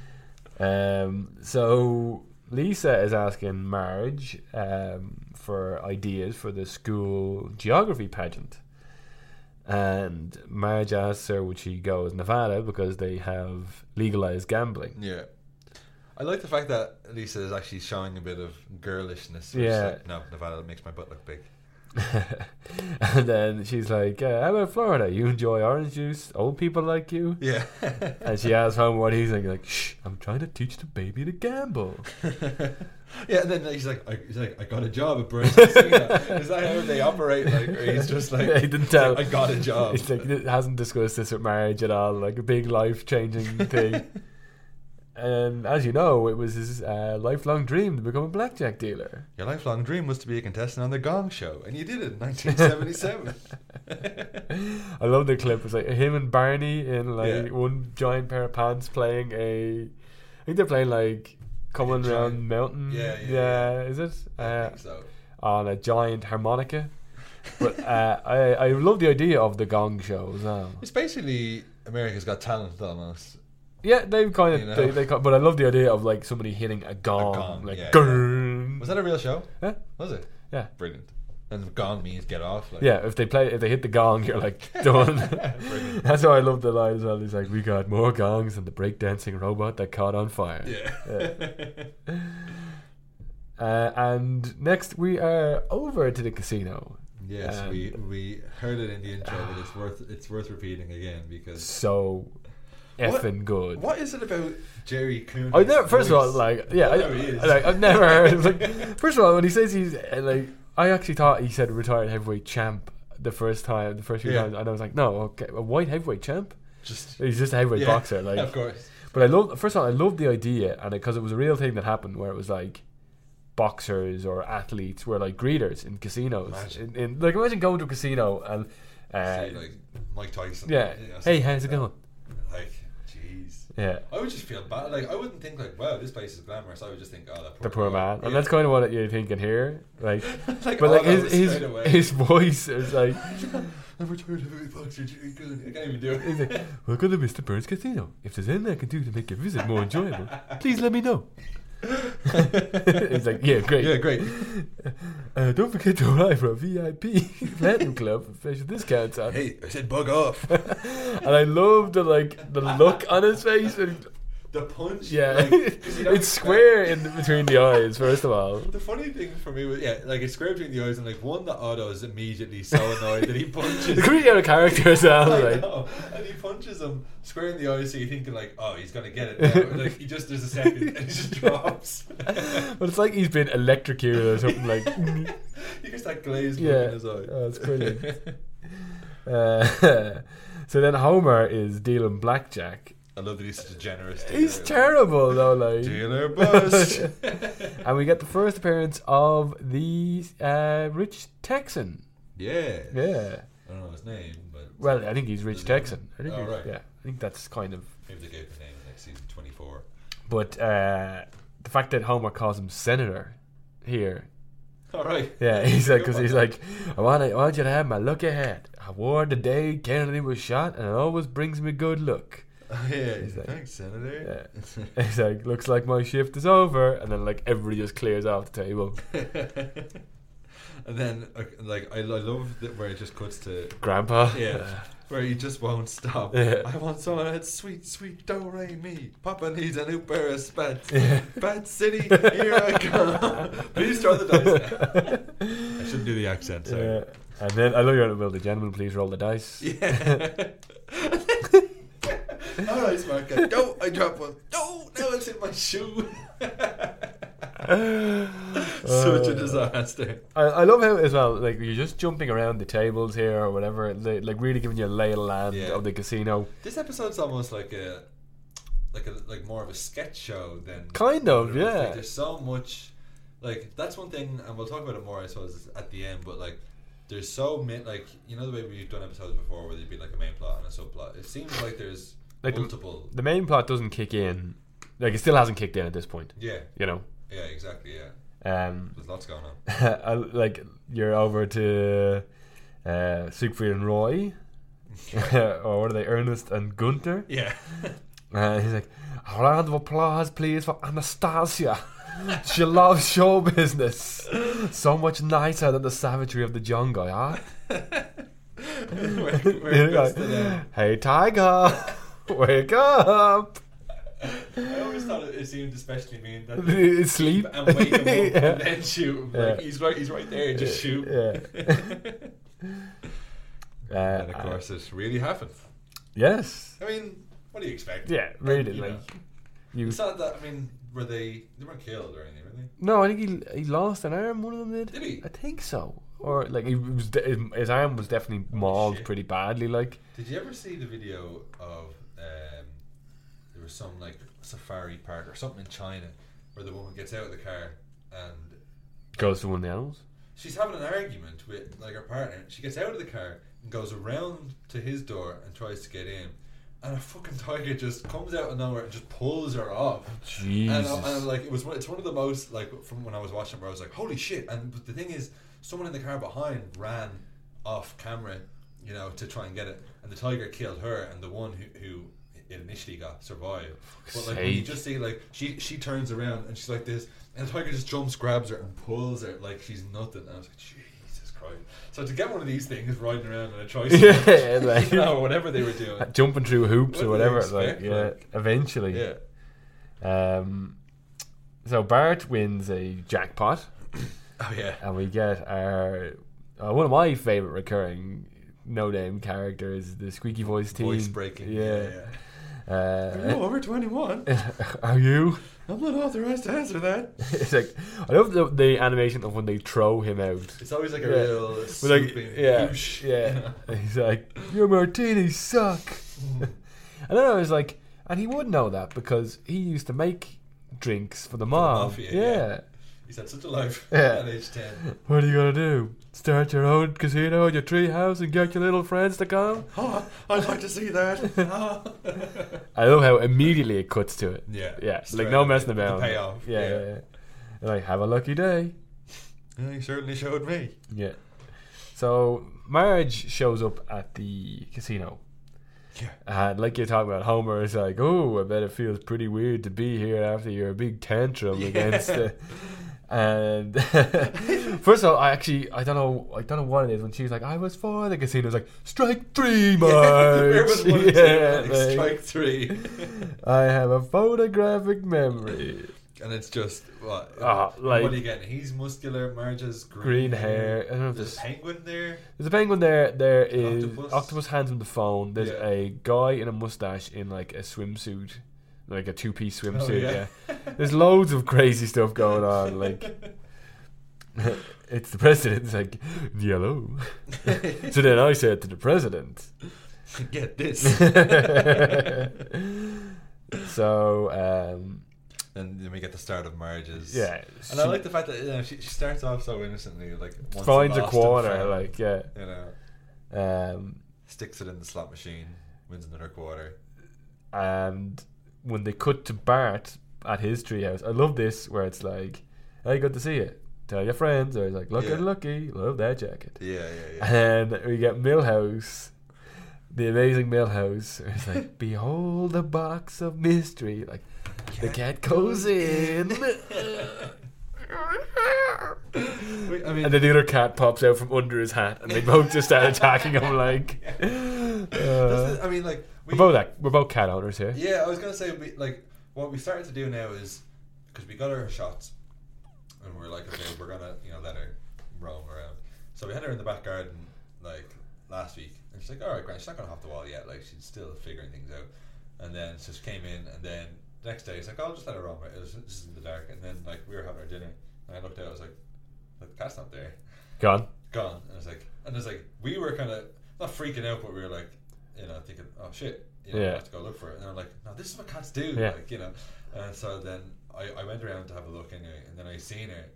Um, so Lisa is asking Marge um, for ideas for the school geography pageant, and Marge asks her would she go as Nevada because they have legalized gambling. Yeah. I like the fact that Lisa is actually showing a bit of girlishness. Which Yeah. Is like, no, Nevada makes my butt look big. And then she's like, uh, how about Florida? You enjoy orange juice? Old people like you? Yeah. And she asks Homer what he's thinking, like, shh, I'm trying to teach the baby to gamble. Yeah, and then he's like, I, he's like, I got a job at Burns Casino. Is that how they operate? Like, or he's just like, He didn't he's tell. like, I got a job. It's like, it hasn't discussed this with Marge at all, like a big life changing thing. And as you know, it was his uh, lifelong dream to become a blackjack dealer. Your lifelong dream was to be a contestant on the Gong Show, and you did it in nineteen seventy-seven. I love the clip. It's like him and Barney in like Yeah. one giant pair of pants playing a. I think they're playing like coming giant- around mountain. Yeah, yeah, yeah. Is it? I Uh, think so. on a giant harmonica. But uh, I I love the idea of the Gong Show as well. It's basically America's Got Talent almost. Yeah, they've kind of, You know. they, they, ca- but I love the idea of like somebody hitting a gong, gong, like yeah, gong. Was that a real show? Yeah, Was it? yeah, Brilliant. And Gong means get off. Like. yeah. If they play, if they hit the gong, you're like done. Brilliant. That's why I love the line as well. He's like, "We got more gongs than the breakdancing robot that caught on fire." Yeah. Uh, and next we are over to the casino. Yes, Um, we we heard it in the intro, but it's worth it's worth repeating again because So What- effing good. what is it about Jerry Cooney? I never. First of all, like, yeah, I, There he is. like, I've never heard. Of, like, first of all, when he says he's uh, like, I actually thought he said retired heavyweight champ the first time, the first few Yeah. times, and I was like, no, okay, a white heavyweight champ. just He's just a heavyweight yeah, boxer, like. of course. But I love. First of all, I love the idea, and because it, it was a real thing that happened, where it was like boxers or athletes were like greeters in casinos. Imagine. In, in like, imagine going to a casino and. Uh, See, like Mike Tyson. yeah. you know, Hey, something how's it like going? that. Like, jeez. Yeah. I would just feel bad. Like, I wouldn't think like, wow, this place is glamorous. I would just think, oh, that poor The poor guy. man, and Yeah. that's kind of what you're thinking here, like. like, But like all his those his, straight away. his voice is like, I'm retired heavyweight boxer Jerry Cooney. I can't even do he's it. like, welcome to Mister Burns Casino. If there's anything I can do to make your visit more enjoyable, please let me know. He's like, yeah, great. Yeah, great. Uh, don't forget to arrive for a V I P Platinum Club for special discounts on. Hey, I said bug off. And I love the like the look on his face. And, The punch. yeah, like, 'cause you don't it's square in between the eyes. First of all, The funny thing for me was, yeah, like it's square between the eyes, and like one that Otto is immediately so annoyed that he punches. it's really out of character as well. I Like, know. And he punches him square in the eyes, so you're thinking like, oh, he's gonna get it now. Like he just there's a second and he just drops. but it's like he's been electrocuted or something. Like, He gets that glazed look yeah, in his eye. oh, it's brilliant. Uh, so then Homer is dealing blackjack. I love that he's such a generous He's dealer. terrible though, like. Dealer bust. And we get the first appearance of the uh, Rich Texan. Yeah. Yeah. I don't know his name, but Well, I think he's Rich Does he- Texan. I think Oh, he's- right. Yeah, I think that's kind of. maybe they gave the name in like season twenty-four. But uh, the fact that Homer calls him Senator here. All right. Yeah, he's like, because he's like, I want, I want you to have my look ahead. I wore the day Kennedy was shot, and it always brings me good luck. yeah. He's like- Thanks, Senator. Yeah. He's like, looks like my shift is over, and then like everybody just clears off the table. And then, uh, like, I, I love that where it just cuts to Grandpa. yeah, where he just won't stop. Yeah. I want someone that's sweet, sweet do re mi. Papa needs a new pair of spats. Bat City, here I come. Please throw the dice. I shouldn't do the accent. Sorry. Yeah. And then I know you're will the gentleman please roll the dice. Yeah. All right, smart guy. No, I dropped one. No, now it's in my shoe. Such a disaster. I, I love how as well, like you're just jumping around the tables here or whatever, they, like really giving you a lay of the land Yeah. of the casino. This episode's almost like a, like a, like more of a sketch show than Kind of, It's like yeah. there's so much, like that's one thing, and we'll talk about it more, I suppose, at the end. But like, there's so many, like you know the way we've done episodes before, where there'd be like a main plot and a subplot. It seems like there's Like the- multiple. The main plot doesn't kick in, like it still hasn't kicked in at this point. Yeah, You know, yeah, exactly. Yeah, um, there's lots going on. I, like you're over to uh, Siegfried and Roy, or what are they, Ernest and Gunther? Yeah, Uh, he's like, a round of applause, please, for Anastasia. She loves show business. So much nicer than the savagery of the jungle, huh? where, where You're it goes like, to the- hey, Tiger, wake up. I always thought it, it seemed especially mean that Sleep. sleep and wake him up Yeah. and then shoot him. Like Yeah. he's right, he's right there. Just shoot. Yeah. uh, And of course, it really happened. yes. I mean, what do you expect? Yeah, really. You Like, know. you. It's not that. I mean, were they? They weren't killed or anything, were they? No, I think he he lost an arm. One of them did. Did he? I think so. Or like he was, de- his, his arm was definitely mauled shit. pretty badly. Like Did you ever see the video of um, there was some like safari park or something in China where the woman gets out of the car and goes to one of the animals. she's having an argument with like her partner. She gets out of the car and goes around to his door and tries to get in, and a fucking tiger just comes out of nowhere and just pulls her off. Jesus. And, I, and like it was, one- it's one of the most like from when I was watching, where I was like, "Holy shit!" And but the thing is, someone in the car behind ran off camera, you know, to try and get it, and the tiger killed her, and the one who, who it initially got survived. But like when you sake. just see like she she turns around and she's like this, and the tiger just jumps, grabs her, and pulls her like she's nothing. And I was like, Jesus Christ! So to get one of these things riding around in a tricycle, Yeah, like- you know, whatever they were doing, Jumping through hoops What or do they whatever. Like expect, yeah, like? eventually. yeah. Um. So Bart wins a jackpot, Oh yeah. and we get our uh, one of my favorite recurring no name characters, the squeaky voice team. Voice breaking. Yeah. yeah. Uh, Are you over twenty-one? are you? I'm not authorized to answer that. It's like I love the, the animation of when they throw him out. It's always like a Yeah. real But like, swooping yeah, whoosh. yeah. He's like, your martinis suck. And then I was like, and he would know that because he used to make drinks for the mob. mafia, yeah. yeah. He's had such a life Yeah. at age ten. What are you gonna do? Start your own casino in your tree house and get your little friends to come? Oh, I'd like to see that. I love how immediately it cuts to it. yeah. Yeah, Straight like no up, messing the about. payoff. Yeah, yeah, yeah. And like, have a lucky day. Yeah, he certainly showed me. Yeah. So Marge shows up at the casino. Yeah. And like you're talking about, Homer is like, oh, I bet it feels pretty weird to be here after your big tantrum Yeah. against the... And first of all, I actually, I don't know, I don't know what it is. When she was like, I was for the casino, I was like, strike three, Marge. Where was one and two? Yeah, Like, like, strike three. I have a photographic memory. And it's just, what? Ah, like- what are you getting? He's muscular, Marge has green, Green hair. I don't know if There's a this... penguin there. There's a penguin there. There is Octopus. octopus. hands him the phone. There's Yeah. a guy in a mustache in like a swimsuit, like a two-piece swimsuit. Oh, yeah. yeah. There's loads of crazy stuff going on. Like it's the president. It's like yellow. So then I said to the president, Get this. So, um, and then we get the start of marriages. yeah. And I like the fact that, you know, she, she starts off so innocently, like once finds a lost and quarter, found, like, yeah. you know, Um, sticks it in the slot machine, wins another quarter. and when they cut to Bart at his treehouse, I love this where it's like, "Hey, good to see you. Tell your friends." Or he's like, "Look Yeah. at Lucky, love that jacket." Yeah, yeah, yeah. And we get Millhouse, the amazing Millhouse. It's like, "Behold the box of mystery." Like, the cat goes in. Wait, I mean, And then the other cat pops out from under his hat, and they both just start attacking him. Like, this uh, is, I mean, like we, we're both like, we're both cat owners here. yeah, I was gonna say, we, like, what we started to do now is because we got her shots, and we're like, okay, we're gonna, you know, let her roam around. So we had her in the back garden like last week, and she's like, all right, Grant, she's not gonna hop the wall yet. Like, she's still figuring things out. And then so she came in, and then the next day it's like, oh, I'll just let her roam. Right, it was, this is in the dark, and then like we were having our dinner, and I looked out, I was like, the cat's not there. Gone. Gone. And I was like, and it's like we were kind of not freaking out, but we were like, you know, thinking, oh shit, you know, Yeah. we have to go look for it. And they're like, no, this is what cats do, Yeah. like, you know. And so then I, I went around to have a look anyway, and then I seen her,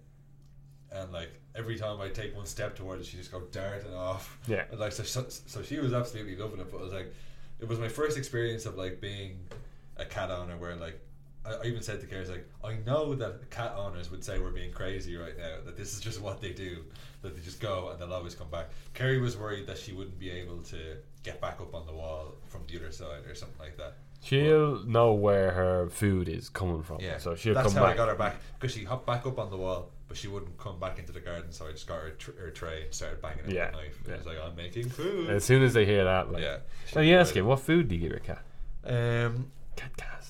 and like every time I take one step towards it, she just go darting off. Yeah. And like so, so, so she was absolutely loving it. But it was like, it was my first experience of like being a cat owner, where like. I I even said to Kerry, like, I know that cat owners would say we're being crazy right now, that this is just what they do, that they just go and they'll always come back. Kerry was worried that she wouldn't be able to get back up on the wall from the other side or something like that. She'll know where her food is coming from. Yeah, So she'll that's come how back. I got her back, because she hopped back up on the wall, but she wouldn't come back into the garden. So I just got her, tr- her tray and started banging it Yeah, with a knife. yeah. It was like, I'm making food. As soon as they hear that, like, Yeah. Let me ask you, what food do you give your cat? Um, Cat cast.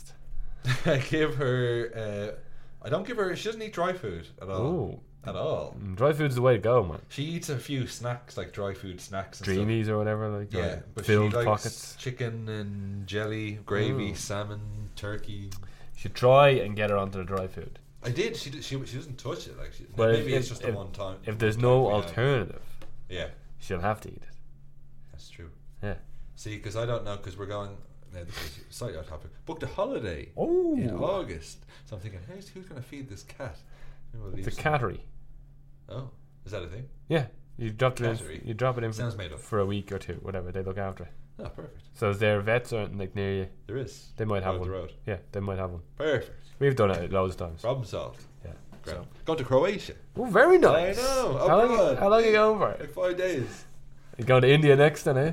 I give her. Uh, I don't give her. She doesn't eat dry food at all. Ooh. At all. Mm, Dry food's the way to go, man. She eats a few snacks, like dry food snacks and stuff. Dreamies or whatever, like, Yeah, like but filled she likes pockets. chicken and jelly, gravy, Ooh. salmon, turkey. You should try and get her onto the dry food. I did. She did, she she doesn't touch it. Like she, But maybe if, it's just if, the one time. if there's one no time we have. alternative, Yeah, she'll have to eat it. that's true. Yeah. See, because I don't know, because we're going. Now this is slightly off topic. Booked a holiday Oh, in August, so I'm thinking, who's who's going to feed this cat? Maybe we'll it's leave a some- cattery. Oh, is that a thing? Yeah, you drop it in. Cattery. You drop it in Sounds for, made up. for a week or two, whatever. They look after it. Oh, perfect. So is there vets or anything like near you? There is. They might have Road one. to road. Yeah, they might have one. Perfect. We've done it loads of times. Problem solved. Yeah. Great. So. Going to Croatia. Oh, very nice. I know. How long, abroad. how long are you going for? Like five days. You going to India next, then, eh?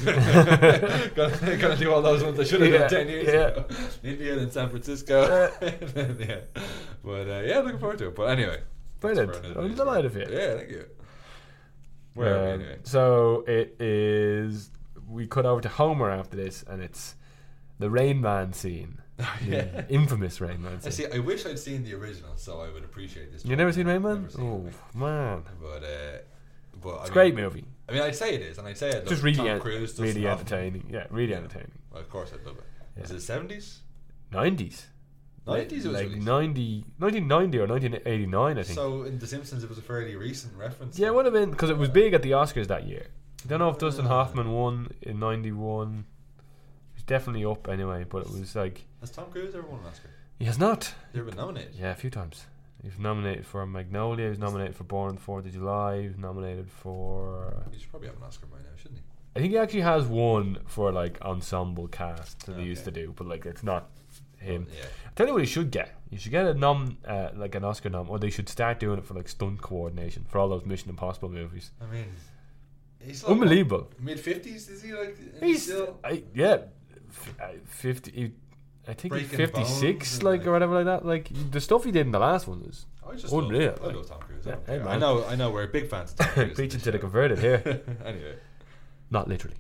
gonna, gonna do all those ones I should have Yeah, done ten years yeah. ago. India and San Francisco. Yeah. But uh, yeah, looking forward to it. But anyway. that's Brilliant. for another I'm day's delighted work. for you. Yeah, thank you. Where are we Um, anyway? So it is. We cut over to Homer after this, and it's the Rain Man scene. Yeah. The infamous Rain Man I scene. see. I wish I'd seen the original, so I would appreciate this. You never seen Rain Man? Never seen Oh it. man, But uh, but it's I a great mean, movie. I mean, I'd say it is, and I'd say I'd love Just it. really, Tom en- Cruise does really stuff. entertaining. Yeah, really Yeah. entertaining. Well, of course, I'd love it. Yeah. Was it seventies? Nineties. Nineties. It was like released. ninety, nineteen ninety or nineteen eighty-nine, I think. So in The Simpsons, it was a fairly recent reference. Yeah, it would have been because it was big at the Oscars that year. I don't know if Dustin Ah. Hoffman won in ninety-one. He was definitely up anyway, but it was like Has Tom Cruise ever won an Oscar? he has not. Has he ever been nominated? Yeah, a few times. He was nominated for Magnolia. He was nominated for Born on the Fourth of July. He was nominated for. He should probably have an Oscar by now, shouldn't he? I think he actually has one for like ensemble cast that they used to Okay. do, but like it's not him. Yeah. Tell you what, he should get. You should get a nom, uh, like an Oscar nom, or they should start doing it for like stunt coordination for all those Mission Impossible movies. I mean, he's like Unbelievable. Mid fifties, is he like? and He's still I, yeah, f- uh, fifty. He, I think he's Breaking fifty-six, bones and, like like- or whatever like that. Like the stuff he did in the last one was I just unreal. Love, I like, love Tom Cruise. Yeah, I, don't hey, care. I man. know, I know, we're big fans of Tom Cruise. preaching in to the show. converted here. Anyway, Not literally.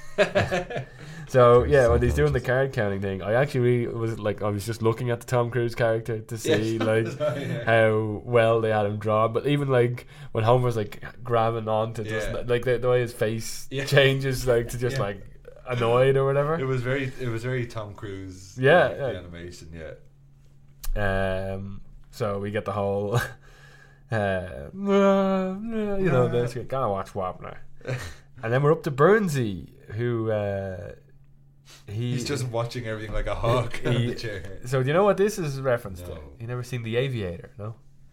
So yeah, when he's doing the Psychologist. card counting thing, I actually was like, I was just looking at the Tom Cruise character to see Yes. like Yeah. how well they had him drawn. But even like when Homer's like grabbing on to just Yeah. like the, the way his face Yeah. changes, like to just Yeah. like annoyed or it whatever. was very, it was very Tom Cruise. Yeah, like, yeah. the animation, yeah. Um, so we get the whole, uh, you know, this. Gotta watch W A P now. And then we're up to Burnsy, who uh, he, He's just watching everything like a hawk he- in the chair. So do you know what this is a reference to? No. You never seen The Aviator, no?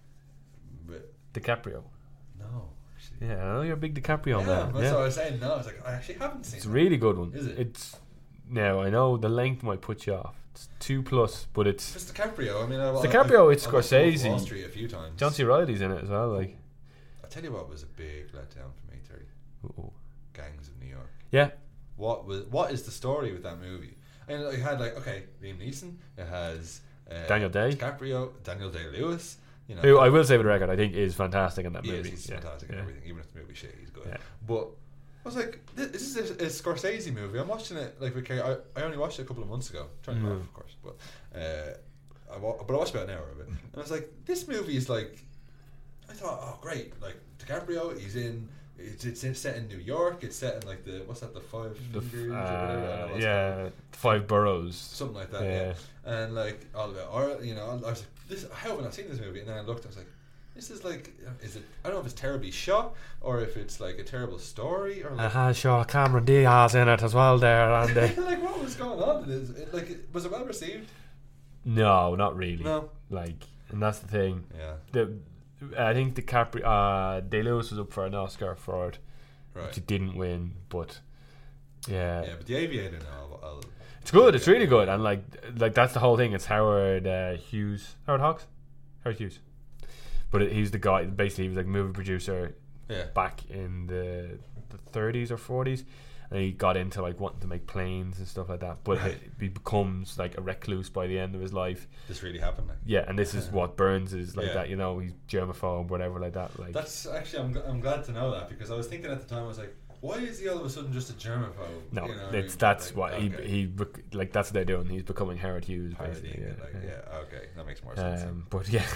But DiCaprio. no, actually. Yeah, I know you're a big DiCaprio Yeah, man. that's Yeah. what I was saying. No, I was like, I actually haven't seen. It's a that. really good one. Is it? It's now I know the length might put you off. It's two plus, but it's It's DiCaprio. I mean, I, DiCaprio, I, it's I watched Scorsese. Wall Street a few times. John C. Reilly's in it as well. Like, I tell you what was a big letdown for me, Terry. uh-oh. Gangs of New York. Yeah, What was? What is the story with that movie? And it had like okay, Liam Neeson. It has uh, Daniel Day. DiCaprio, Daniel Day Lewis. You know, who I will say for the record, I think is fantastic in that he movie. is. He's yeah. fantastic yeah. and everything. Even if the movie shit, he's good. Yeah. But I was like, this, this is a, a Scorsese movie. I'm watching it like with Carrie. I, I only watched it a couple of months ago. Trying to Mm. laugh, of course, but uh, I wa- but I watched about an hour of it, and I was like, this movie is like. I thought, oh great, like DiCaprio, he's in. It's, it's in, set in New York. It's set in like the what's that, the five The f- fingers or whatever. I don't know uh, what it's yeah, called. Five Boroughs. Something like that. Yeah. Yeah, and like all about art. You know, I was like, this. How have I not seen this movie? And then I looked. I was like, this is like, is it? I don't know if it's terribly shot or if it's like a terrible story or It like. has Shaw Cameron Diaz in it as well there, and uh, like what was going on? In this? It, like, was it well received? no, not really. No. Like, and that's the thing. Yeah. The I think DiCaprio, uh, Day Lewis was up for an Oscar for it, Right. which he didn't win, but yeah, Yeah, but The Aviator. No, I'll, I'll, it's good. It's really good, and like, like that's the whole thing. It's Howard uh, Hughes, Howard Hawks, Howard Hughes, but it, he's the guy. Basically, he was like a movie producer yeah. back in the the thirties or forties, and he got into like wanting to make planes and stuff like that. But Right. he, he becomes like a recluse by the end of his life. This really happened. Like. Yeah, and this is what Burns is like Yeah. that. You know, he's germaphobe, whatever, like that. Like That's actually, I'm, g- I'm glad to know that because I was thinking at the time, I was like, why is he all of a sudden just a germaphobe? no, You know what I it's mean? that's Like, what okay. he he bec- like. That's what they're doing. He's becoming Howard Hughes, basically. Parodying Yeah, it, like, yeah. yeah, okay, that makes more sense. Um, but yeah,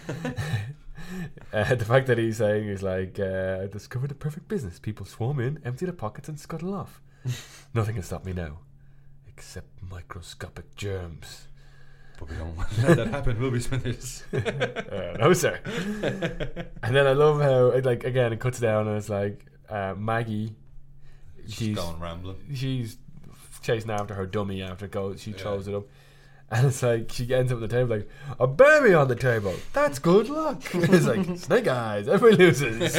uh, the fact that he's saying is like, uh, I discovered the perfect business. People swarm in, empty their pockets, and scuttle off. Nothing can stop me now, except microscopic germs. But we don't want to let that happen, will we, Smithers? uh, no, sir. And then I love how, it, like, again, it cuts down and it's like uh, Maggie. She's She's going rambling. she's chasing after her dummy after it goes. She Yeah. throws it up. And it's like she ends up at the table like a baby on the table. That's good luck. It's like snake eyes. Everybody loses.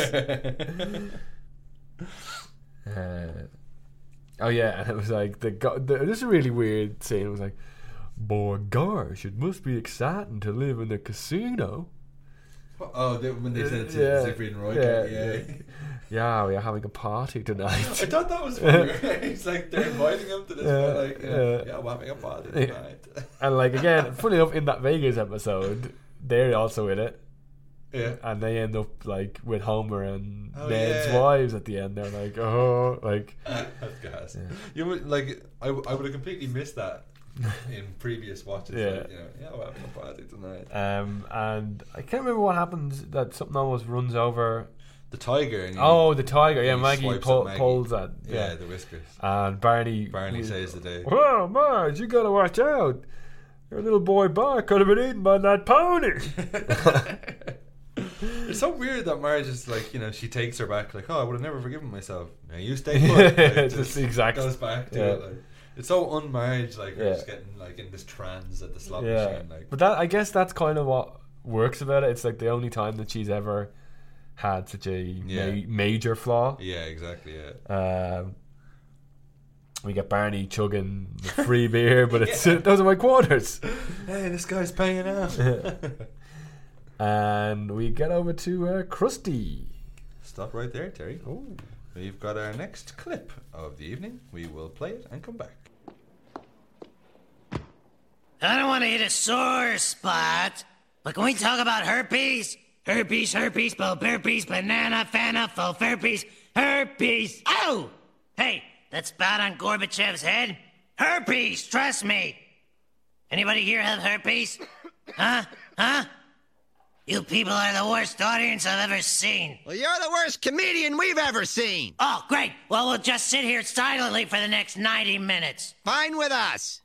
uh, oh yeah, and it was like the, go- the this is a really weird scene. It was like, boy, gosh, it must be exciting to live in a casino. Oh, they, when they said it to Yeah, Zipri and Roy, yeah, yeah. yeah. Yeah, we're having a party I tonight. thought that was funny. It's like they're inviting him to this, Yeah, like, yeah. yeah, yeah, we're having a party Yeah. tonight. And like again, funny enough, in that Vegas episode, they're also in it. Yeah. And they end up like with Homer and Oh, Ned's yeah. wives at the end. They're like, oh, like That's gas. Yeah. You would like I, w- I would have completely missed that in previous watches. Yeah. Like, you know, yeah, we're having a party tonight. um, and I can't remember what happens. That something almost runs over. The tiger. And he- Oh, the tiger. Yeah, he Maggie, swipes pull, at Maggie. pulls that. yeah, Yeah, the whiskers. and Barney. Barney saves the day. "Oh, Marge, you gotta watch out. Your little boy Bar could have been eaten by that pony." It's so weird that Marge is like, you know, she takes her back, like, oh, I would have never forgiven myself. Now you stay put. Like, it Just just the exact- goes back to yeah. it. Like, it's so un-Marge, like, Yeah. you're just getting like in this trance at the slot Yeah, machine. Like, but that I guess that's kind of what works about it. It's like the only time that she's ever had such a Yeah. ma- major flaw. yeah, exactly. Yeah. Um, we get Barney chugging the free beer, but it's those are my quarters. Hey, this guy's paying out. And we get over to uh, Krusty. Stop right there, Terry. Oh, We've got our next clip of the evening. We will play it and come back. I don't want to hit a sore spot, but can we talk about herpes? Herpes, herpes, herpes, banana, fana, full herpes, herpes. Oh! Hey, that spot on Gorbachev's head? Herpes, trust me. Anybody here have herpes? Huh? Huh? You people are the worst audience I've ever seen. Well, you're the worst comedian we've ever seen. Oh, great. Well, we'll just sit here silently for the next ninety minutes. Fine with us.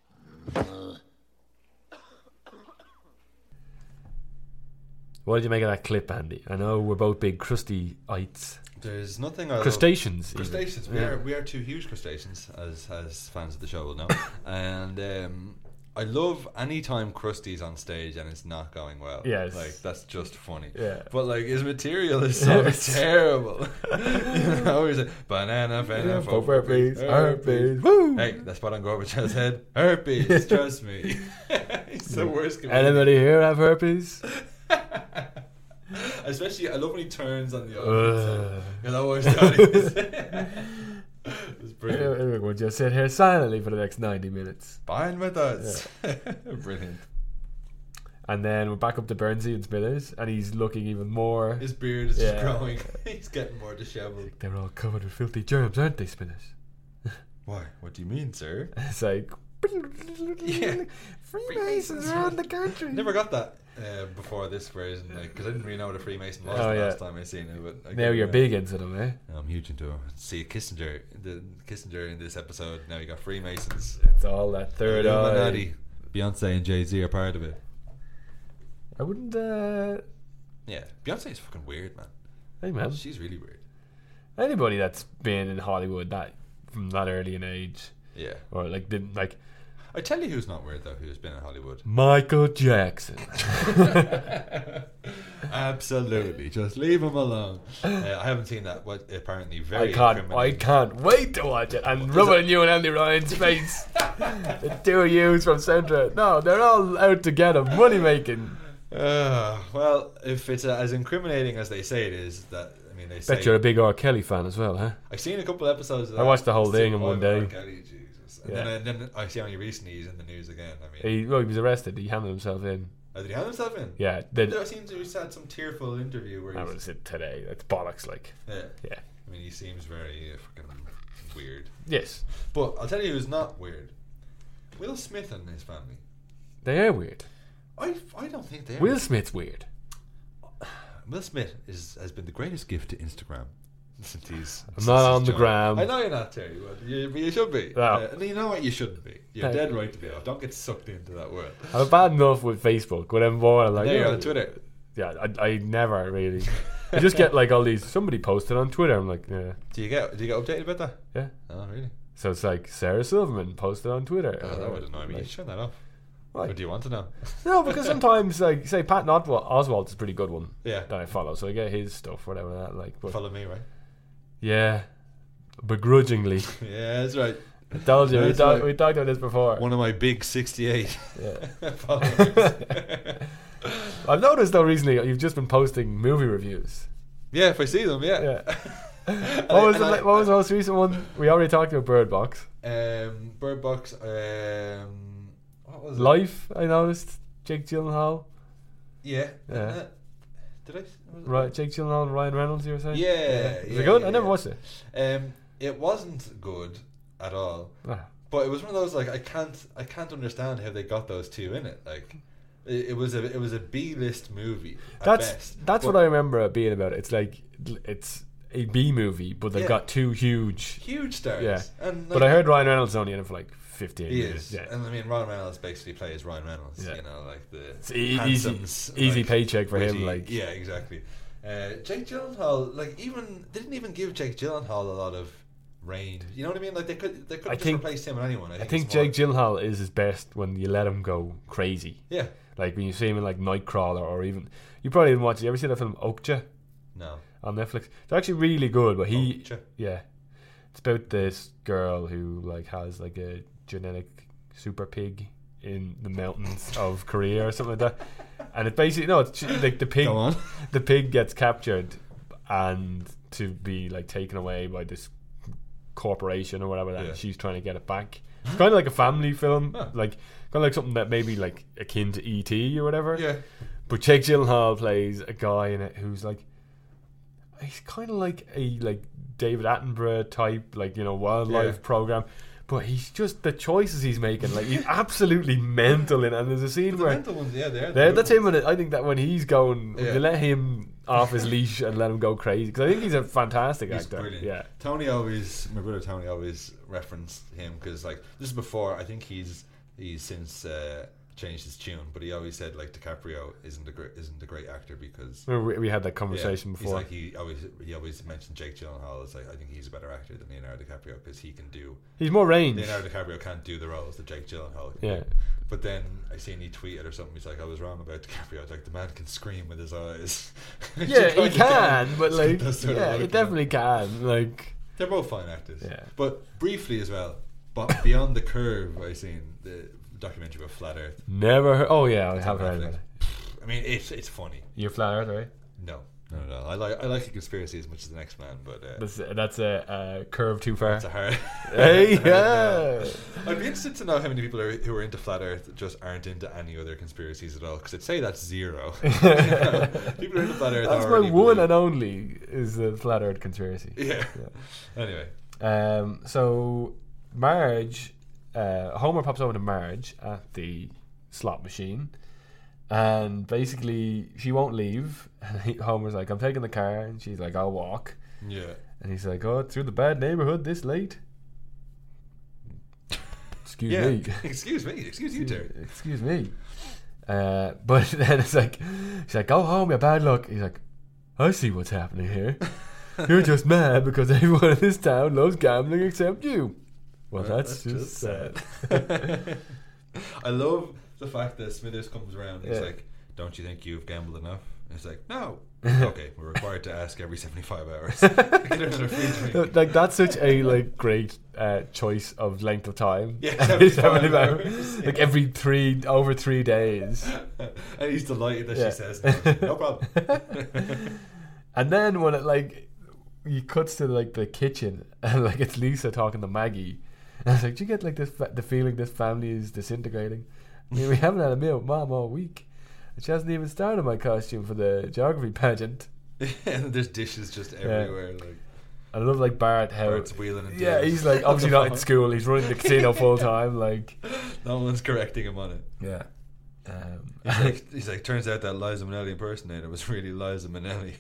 what did you make of that clip, Andy? I know we're both big Krusty-ites. There's nothing. I Crustaceans. Love. Crustaceans. Even. We Yeah. are we are two huge crustaceans, as as fans of the show will know. And um, I love any time Krusty's on stage and it's not going well. Yes. Like that's just funny. Yeah. But like his material is so Yes. terrible. You know, he's like banana, banana, For herpes, herpes, woo! Hey, that's spot on Gorbachev's head. Herpes, trust me. He's the worst comedian. Anybody here have herpes? Especially, I love when he turns on the Uh. audience. Hello, where's Johnny? It's brilliant. We're going to just sit here silently for the next ninety minutes. Fine with us. Brilliant. And then we're back up to Burnsy and Smithers, and he's looking even more. His beard is Yeah. just growing. He's getting more dishevelled. They're all covered with filthy germs, aren't they, Smithers? Why? What do you mean, sir? It's like, Yeah. Freemasons around the country. Never got that uh, before this version, like, because I didn't really know what a Freemason was Oh, the yeah. last time I seen it. But I Now get it you're now. big into them, eh? I'm huge into it. See Kissinger, the Kissinger in this episode. Now you got Freemasons. It's all that third eye. Illuminati. Beyonce and Jay Z are part of it. I wouldn't, uh... Yeah, Beyonce's fucking weird, man. Hey, man. She's really weird. Anybody that's been in Hollywood that from that early an age, Yeah. or like didn't like I tell you who's not weird though, who's been in Hollywood. Michael Jackson. Absolutely, just leave him alone. Uh, I haven't seen that. What apparently very. I can't. I incriminating- can't wait to watch it and rub it in you and Andy Ryan's face. The two of yous from Centra. No, they're all out to get him. Money making. Uh, well, if it's uh, as incriminating as they say it is, that I mean they say. Bet you're a big R. Kelly fan as well, huh? I've seen a couple episodes. Of that. I watched the whole thing in Oh, one day. R. Kelly, Jesus. And Yeah. then, then I see only recently he's in the news again. I mean, He, well, he was arrested. He handed himself in. oh, did he hand himself in? Yeah, did. I seem to have had some tearful interview where I he's, was it today. That's bollocks. Like, yeah. yeah, I mean, he seems very uh, fucking weird. yes, But I'll tell you who's not weird. Will Smith and his family. they are weird. I, I don't think they are. Will Smith's weird. Will Smith is, has been the greatest gift to Instagram. Since he's, I'm since not he's on the joined. gram. I know you're not, Terry, but you, but you should be. No. Uh, and you know what? You shouldn't be. You're Hey. dead right to be off. Don't get sucked into that world. I'm bad enough with Facebook. When I'm bored, I'm like, There you're "Yeah." on Twitter. Yeah, I, I never really. I just get like all these. Somebody posted on Twitter. I'm like, yeah, Do you get do you get updated about that? yeah. Oh, really? So it's like Sarah Silverman posted on Twitter. Oh, that or, would annoy me. like- You should turn that off. Why? Or do you want to know? No, because sometimes like say Patton Oswalt, Oswalt is a pretty good one Yeah. that I follow, so I get his stuff, whatever that like. But Follow me, right? yeah, begrudgingly. Yeah, that's right. I told you we, That's talk, right. we talked about this before. One of my big sixty-eight Yeah. followers. I've noticed though recently you've just been posting movie reviews. Yeah, if I see them, yeah. Yeah. And What was I- the and I- what was the most recent one? We already talked about Bird Box. Um, Bird Box. Um, what was it? Life, I noticed. Jake Gyllenhaal. Yeah. Yeah. Uh, did I? was it- Right, Jake Gyllenhaal and Ryan Reynolds, you were saying? Yeah. Was yeah, it good? yeah, I never yeah. watched it. Um, it wasn't good at all. Ah. But it was one of those like I can't I can't understand how they got those two in it. Like it, it was a it was a B list movie. At That's best. that's But what I remember it being about. It's like it's a B movie, but they've Yeah. got two huge. huge stars. Yeah, And but like, I heard Ryan Reynolds only in it for like fifteen he minutes. is. Yeah, And I mean Ryan Reynolds basically plays Ryan Reynolds. Yeah. You know, like the it's e- easy, handsomes, easy like, paycheck for him. witty- Like, yeah, exactly. Uh, Jake Gyllenhaal, like even they didn't even give Jake Gyllenhaal a lot of reign. You know what I mean? Like they could they could I have just think- replaced him with anyone. I I think, think it's more- Jake Gyllenhaal is his best when you let him go crazy. Yeah. Like when you see him in like Nightcrawler, or even you probably didn't watch it. You ever see that film Okja No. on Netflix? It's actually really good. But he, Okja? yeah, it's about this girl who like has like a genetic super pig in the mountains of Korea or something like that. And it's basically no, it's like the pig. Go on. The pig gets captured and to be like taken away by this corporation or whatever. That Yeah. she's trying to get it back. It's kind of like a family film, Huh. like kind of like something that maybe like akin to E T or whatever. Yeah. But Jake Gyllenhaal plays a guy in it who's like, he's kind of like a like David Attenborough type, like, you know, wildlife Yeah. program. But he's just the choices he's making, like he's absolutely mental in it. And there's a scene The where mental ones, yeah, they're there, the that's good him in it. I think that when he's going, Yeah. you let him off his leash and let him go crazy, because I think he's a fantastic He's actor. brilliant. Yeah, Tony always, my brother Tony always referenced him because like this is before. I think he's he's since uh, changed his tune, but he always said like DiCaprio isn't a great isn't a great actor because We, we had that conversation yeah, before. He's like he always he always mentioned Jake Gyllenhaal. It's like I think he's a better actor than Leonardo DiCaprio because he can do. He's more range. Leonardo DiCaprio can't do the roles that Jake Gyllenhaal can Yeah. do. But then I seen he tweeted or something. He's like, I was wrong about DiCaprio. I was like, the man can scream with his eyes. Yeah, he can, but like, That's sort of yeah, like he that. definitely can. Like, They're both fine actors. Yeah. But briefly as well, but Beyond the Curve, I seen the documentary about Flat Earth. never heard. Oh yeah, I It's have on heard Netflix. about it. I mean, it's it's funny. You're flat Earth, right? No, no, no. I like I like a conspiracy as much as the next man, but uh, That's that's a, a curve too far. it's a hard. Hey, it's a hard yeah. no. I'd be interested to know how many people are, who are into Flat Earth just aren't into any other conspiracies at all. Because I'd say that's zero. You know, people are into Flat Earth. That's my already one believe- and only is the flat Earth conspiracy. Yeah. Anyway, Um. So Marge, uh, Homer pops over to Marge at the slot machine, and basically she won't leave. And he, Homer's like, "I'm taking the car," and she's like, "I'll walk." yeah. And he's like, "Oh, through the bad neighborhood this late." Excuse Yeah. me. Excuse me. Excuse you, Terry. Excuse me. Uh, but then it's like, she's like, "Go home, you bad luck." He's like, "I see what's happening here. You're just mad because everyone in this town loves gambling except you." Well, Well, that's, that's just just sad. I love the fact that Smithers comes around and he's Yeah. like, "Don't you think you've gambled enough?" And he's like, "No." Okay, we're required to ask every seventy-five hours. Get another free drink. Like, that's such a like great uh, choice of length of time. Yeah, Every seventy-five seventy-five hours. Like every three over three days. And he's delighted that Yeah. she says no, no problem. And then when it like he cuts to like the kitchen and like it's Lisa talking to Maggie, and I was like, "Do you get like this fa- the feeling this family is disintegrating? I mean, we haven't had a meal with Mom all week, and she hasn't even started my costume for the geography pageant." And there's dishes just everywhere. Like I love like Bart how Bart's wheeling and yeah dealing. he's like obviously not in school, he's running the casino full time, like no one's correcting him on it. yeah. Um, He's like, he's like, turns out that Liza Minnelli impersonator was really Liza Minnelli.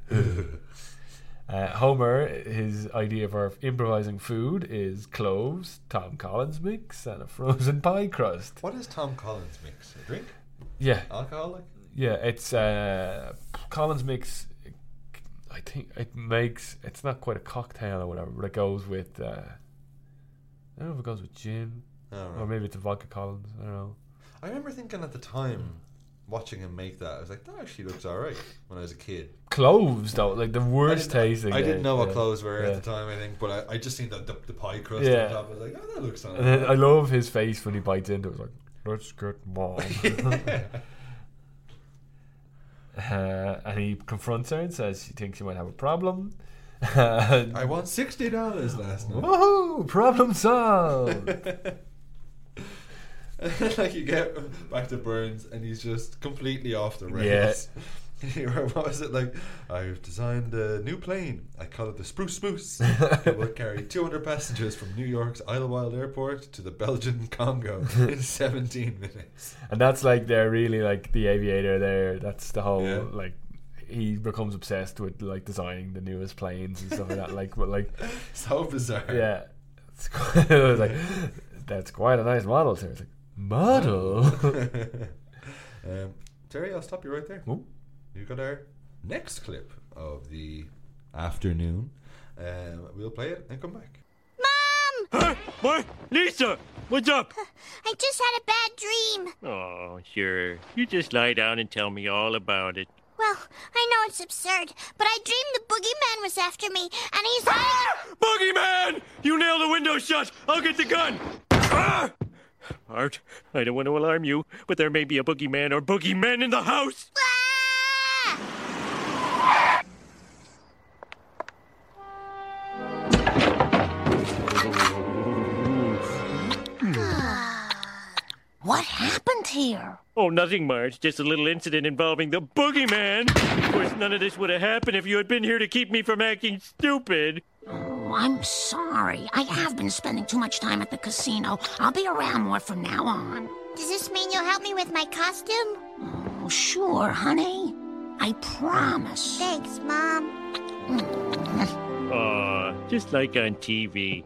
Uh, Homer, his idea for improvising food is cloves, Tom Collins mix, and a frozen pie crust. What is Tom Collins mix? A drink? Yeah, Alcoholic? yeah, it's uh, Collins mix. I think it makes it's not quite a cocktail or whatever, but it goes with. Uh, I don't know if it goes with gin Oh, right. or maybe it's a vodka Collins. I don't know. I remember thinking at the time, watching him make that, I was like, that actually looks alright when I was a kid. Cloves though, like the worst I didn't, tasting. I didn't eh? know what Yeah. cloves were Yeah. at the time, I think, but I, I just seen the, the, the pie crust Yeah. on top. I was like, oh, that looks And alright. then I love his face when he bites into it. It's like, "Let's get mom." Uh, and he confronts her and says she thinks she might have a problem. I won sixty dollars last night. Woohoo! Problem solved. Like you get back to Burns and he's just completely off the rails. What was it like? I've designed a new plane. I call it the Spruce Spruce. It will carry two hundred passengers from New York's Idlewild Airport to the Belgian Congo in seventeen minutes. And that's like they're really like the aviator there. That's the whole Yeah. like he becomes obsessed with like designing the newest planes and stuff like that. Like, but like So bizarre. yeah, it's quite, it was like that's quite a nice model. So it's like model. um, Terry, I'll stop you right there. Ooh. You got our next clip of the afternoon. Um, we'll play it and come back. Huh? What? Lisa, what's up? I just had a bad dream. Oh, sure. You just lie down and tell me all about it. Well, I know it's absurd, but I dreamed the boogeyman was after me, and he's hiding. Boogeyman! You nail the window shut. I'll get the gun. Ah! Art, I don't want to alarm you, but there may be a boogeyman or boogeymen in the house. Ah! What happened here? Oh, nothing, Marge. Just a little incident involving the boogeyman. Of course, none of this would have happened if you had been here to keep me from acting stupid. Oh, I'm sorry. I have been spending too much time at the casino. I'll be around more from now on. Does this mean you'll help me with my costume? Oh, sure, honey. I promise. Thanks, Mom. Aw, just like on T V.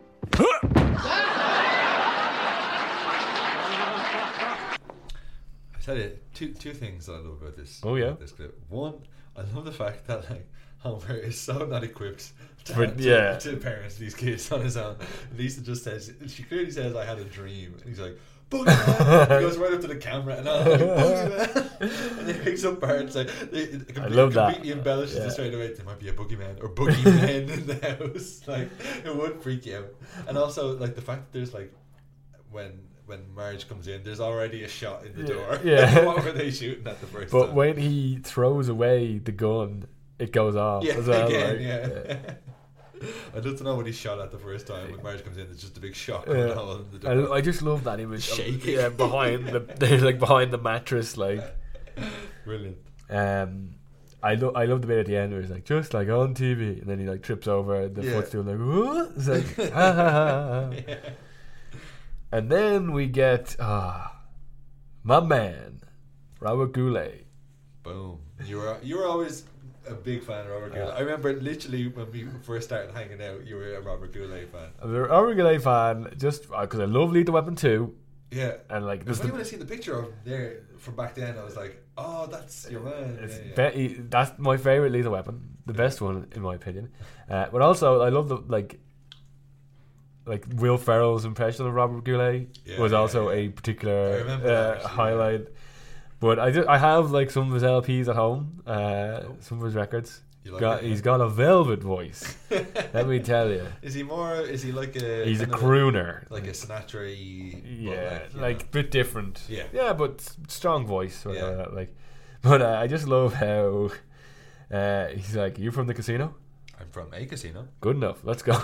tell you two two things that I love about this. Oh, yeah? about this clip. One, I love the fact that like Homer is so not equipped to, For- to, yeah. to parents these kids on his own. Lisa just says, she clearly says, "I had a dream." And he's like, "Boogeyman!" He goes right up to the camera and I'm like, "Boogeyman!" And he picks up Bart and like, they, it completely, I love that. completely embellishes Yeah. it straight away. There might be a boogeyman or boogeymen in the house. Like, it would freak you out. And also, like, the fact that there's like, when when Marge comes in, there's already a shot in the Yeah, door. yeah. What were they shooting at the first But time? when he throws away the gun, it goes off Yeah, as well. again, like, yeah. I'd love to know what he shot at the first time. When Marge comes in, there's just a big shock Yeah. going on in the door. I, I just love that image. Of, Shaking. yeah, behind the they're like behind the mattress, like. Brilliant. Um, I love I love the bit at the end where he's like, just like on T V, and then he like trips over the Yeah. footstool, like, what? It's like, ha ha ha. Yeah. And then we get ah, my man, Robert Goulet. Boom. You were you were always a big fan of Robert Goulet. I remember literally when we first started hanging out, you were a Robert Goulet fan. I'm a Robert Goulet fan just because I love Lethal Weapon two. Yeah. And like, It this was funny the, when I seen the picture of him there from back then. I was like, "Oh, that's your man." it's Yeah, yeah. be- that's my favorite Lethal Weapon, the best one in my opinion. Uh, but also, I love the like. Like Will Ferrell's impression of Robert Goulet Yeah, was yeah, also yeah. a particular I remember uh, that, actually, highlight. But I do, I have like some of his L Ps at home, uh, some of his records. You like got, it, yeah? He's got a velvet voice. Let me tell you, Is he more? Is he like a? he's a kind of crooner. like a Sinatra-y, Yeah, but you like know. bit different. Yeah. yeah, but s- strong voice. Or Yeah. uh, like, but uh, I just love how uh, he's like, "You from the casino? I'm from a casino. Good enough. Let's go."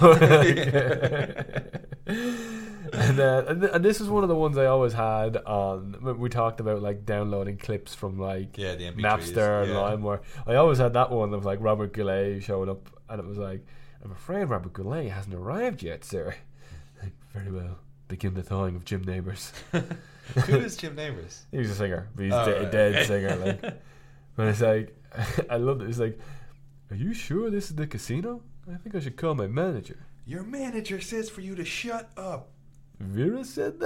and, uh, and th- and this is one of the ones I always had on. When we talked about like downloading clips from like Yeah, the M P threes, Napster and yeah. LimeWire. I always had that one of like Robert Goulet showing up, and it was like, "I'm afraid Robert Goulet hasn't arrived yet, sir." Like, very well. Begin the thawing of Jim Neighbours. Who is Jim Neighbours? He was a singer, but he's Oh, de- right, a dead okay. singer. Like, but it's like, I love it. It's like, "Are you sure this is the casino? I think I should call my manager." Your manager says for you to shut up. Vera said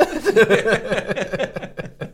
that.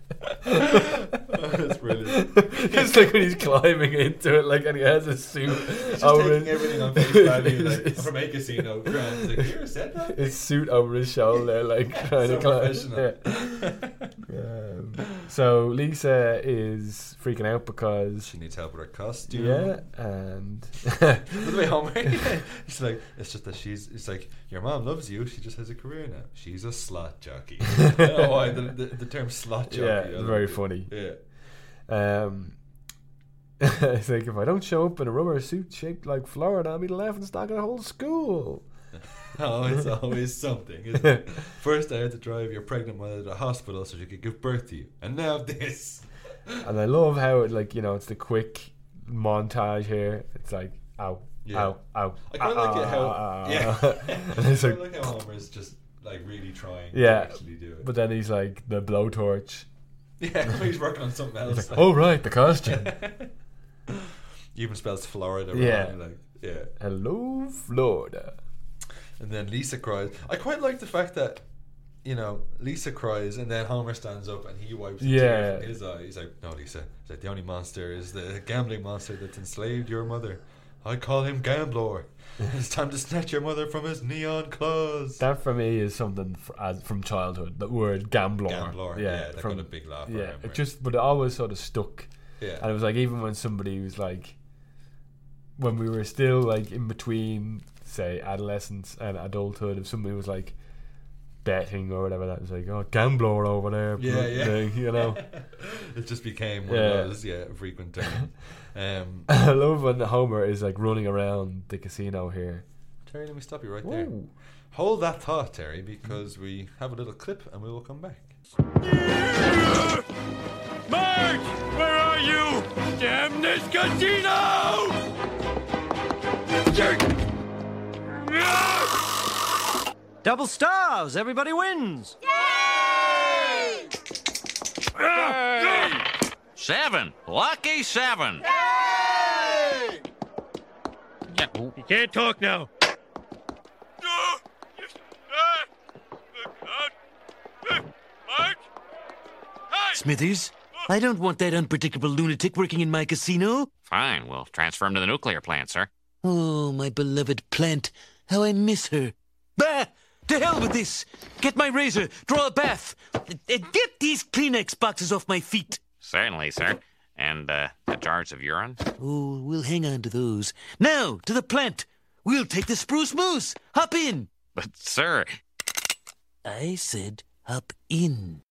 That's brilliant. It's like when he's climbing into it, like, and he has a suit. He's just over taking his- everything on face value, like It's- from a casino. Grand. He's like, "You said that?" his suit over his shoulder, like trying So to climb. professional. Yeah. Um, so Lisa is freaking out because She needs help with her costume. yeah, and By the way, Homer, he's like, it's just that she's. It's like your mom loves you. She just has a career now. She's a slot jockey. I don't know why the, the, the term slot jockey. yeah, I it's love very it. funny. Yeah. Um, it's like, if I don't show up in a rubber suit shaped like Florida, I'll be the laughing stock of the whole school. Oh, it's always something, isn't it? First, I had to drive your pregnant mother to the hospital so she could give birth to you, and now this. And I love how it, like, you know, it's the quick montage here. It's like, ow, Yeah. ow, ow. I kind of ow, like it ow, how. ow, ow. Yeah. And it's I like, like how Homer's just like really trying yeah, to actually do it. but then he's like the blowtorch. Yeah, he's working on something else. He's like, oh right, the costume. He even spells Florida Yeah. wrong. Like, yeah. Hello, Florida. And then Lisa cries. I quite like the fact that, you know, Lisa cries and then Homer stands up and he wipes a Yeah. tear from his eye. He's like, "No, Lisa. He's like, the only monster is the gambling monster that's enslaved your mother. I call him Gambler. It's time to snatch your mother from his neon claws." That for me is something fr- as from childhood. The word gambler. Gambler, yeah, that got a big laugh, I Yeah, remember. it just, but it always sort of stuck. Yeah. And it was like, even when somebody was like, when we were still like in between, say, adolescence and adulthood, if somebody was like betting or whatever, that was like, "Oh, gambler over there," Yeah, yeah. thing, you know. It just became one Yeah. of those, yeah, frequent terms. Um, I love when Homer is like running around the casino here. Terry, let me stop you right there. Ooh. Hold that thought, Terry, because we have a little clip and we will come back. Marge, where are you? Damn this casino! Double stars, everybody wins. Seven. Lucky seven. You can't talk now. Smithies, I don't want that unpredictable lunatic working in my casino. Fine, we'll transfer him to the nuclear plant, sir. Oh, my beloved plant. How I miss her. Bah! To hell with this! Get my razor, draw a bath, and get these Kleenex boxes off my feet. Certainly, sir. And, uh, the jars of urine? Oh, we'll hang on to those. Now, to the plant. We'll take the spruce moose. Hop in. But, sir... I said hop in.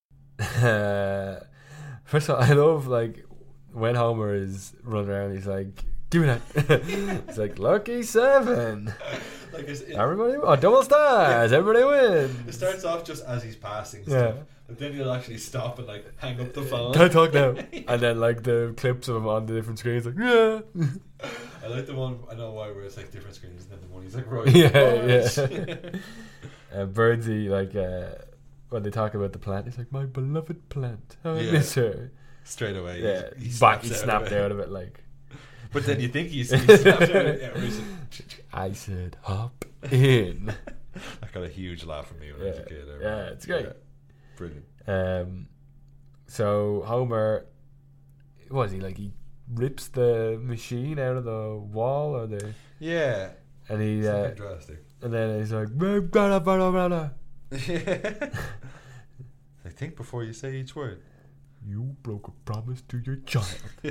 Uh, first of all, I love, like, when Homer is running around, he's like, give me that. It's like, lucky seven. Like it's, it, everybody, oh, double stars, yeah. Everybody wins. It starts off just as he's passing yeah. stuff, but then he'll actually stop and like hang up the phone. Can I talk now? And then like the clips of him on the different screens, like yeah. I like the one I know why where it's like different screens, and then the one he's like right. Yeah, yeah. uh, Birdsey, like uh, when they talk about the plant, he's like my beloved plant. How I yeah. miss her. Straight away, yeah, he, he back, snaps, he out, snapped of out of it, like. But then you think he's, he snapped out of it. Yeah, I said hop in. That got a huge laugh from me when yeah. I was a kid. I yeah, it's great. Yeah. Brilliant. Um, so Homer, what is he like? He rips the machine out of the wall, or the yeah, and he uh, drastic. And then he's like, blah, blah, blah, blah. I think before you say each word. You broke a promise to your child.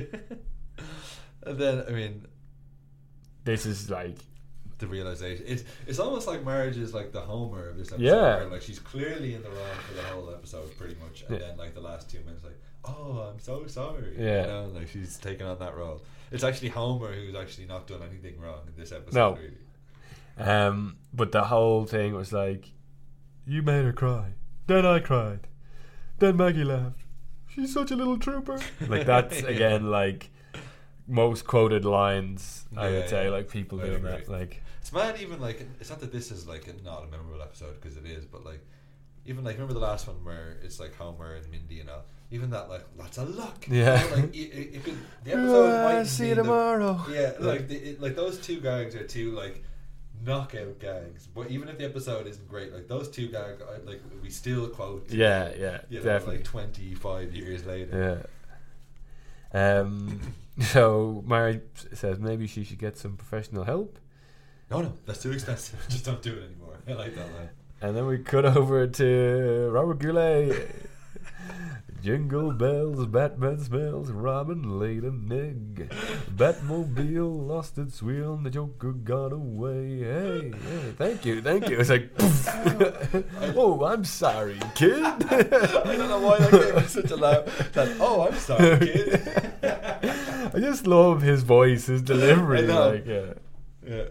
And then, I mean, this is like the realization. It's it's almost like Marge is like the Homer of this episode. Yeah. Where, like she's clearly in the wrong for the whole episode, pretty much. And yeah. then, like the last two minutes, like, oh, I'm so sorry. Yeah. You know, like she's taking on that role. It's actually Homer who's actually not done anything wrong in this episode. No. Really. Um, but the whole thing was like, you made her cry, then I cried, then Maggie laughed. She's such a little trooper. Like that's yeah. again like most quoted lines. I yeah, would say yeah. like people I doing agree. That. Like it's mad. Even like it's not that this is like a, not a memorable episode because it is, but like even like remember the last one where it's like Homer and Mindy and all. Even that like lots of luck. Yeah. You know, like it, it, it could, the episode uh, might see you tomorrow. The, yeah, like the, it, like those two gags are two like knockout gags. But even if the episode isn't great, like those two gags, like we still quote. Yeah, yeah, you know, definitely. Like twenty-five years later. Yeah. Um. So Mary says maybe she should get some professional help. No, no, that's too expensive. Just don't do it anymore. I like that line. And then we cut over to Robert Goulet. Jingle bells, Batman smells, Robin laid an egg. Batmobile lost its wheel and the Joker got away. Hey, hey, thank you, thank you. It's like, poof. Oh, I'm sorry, kid. I don't know why that gave me such a laugh. That, oh, I'm sorry, kid. I just love his voice, his delivery. Like, yeah. Yeah.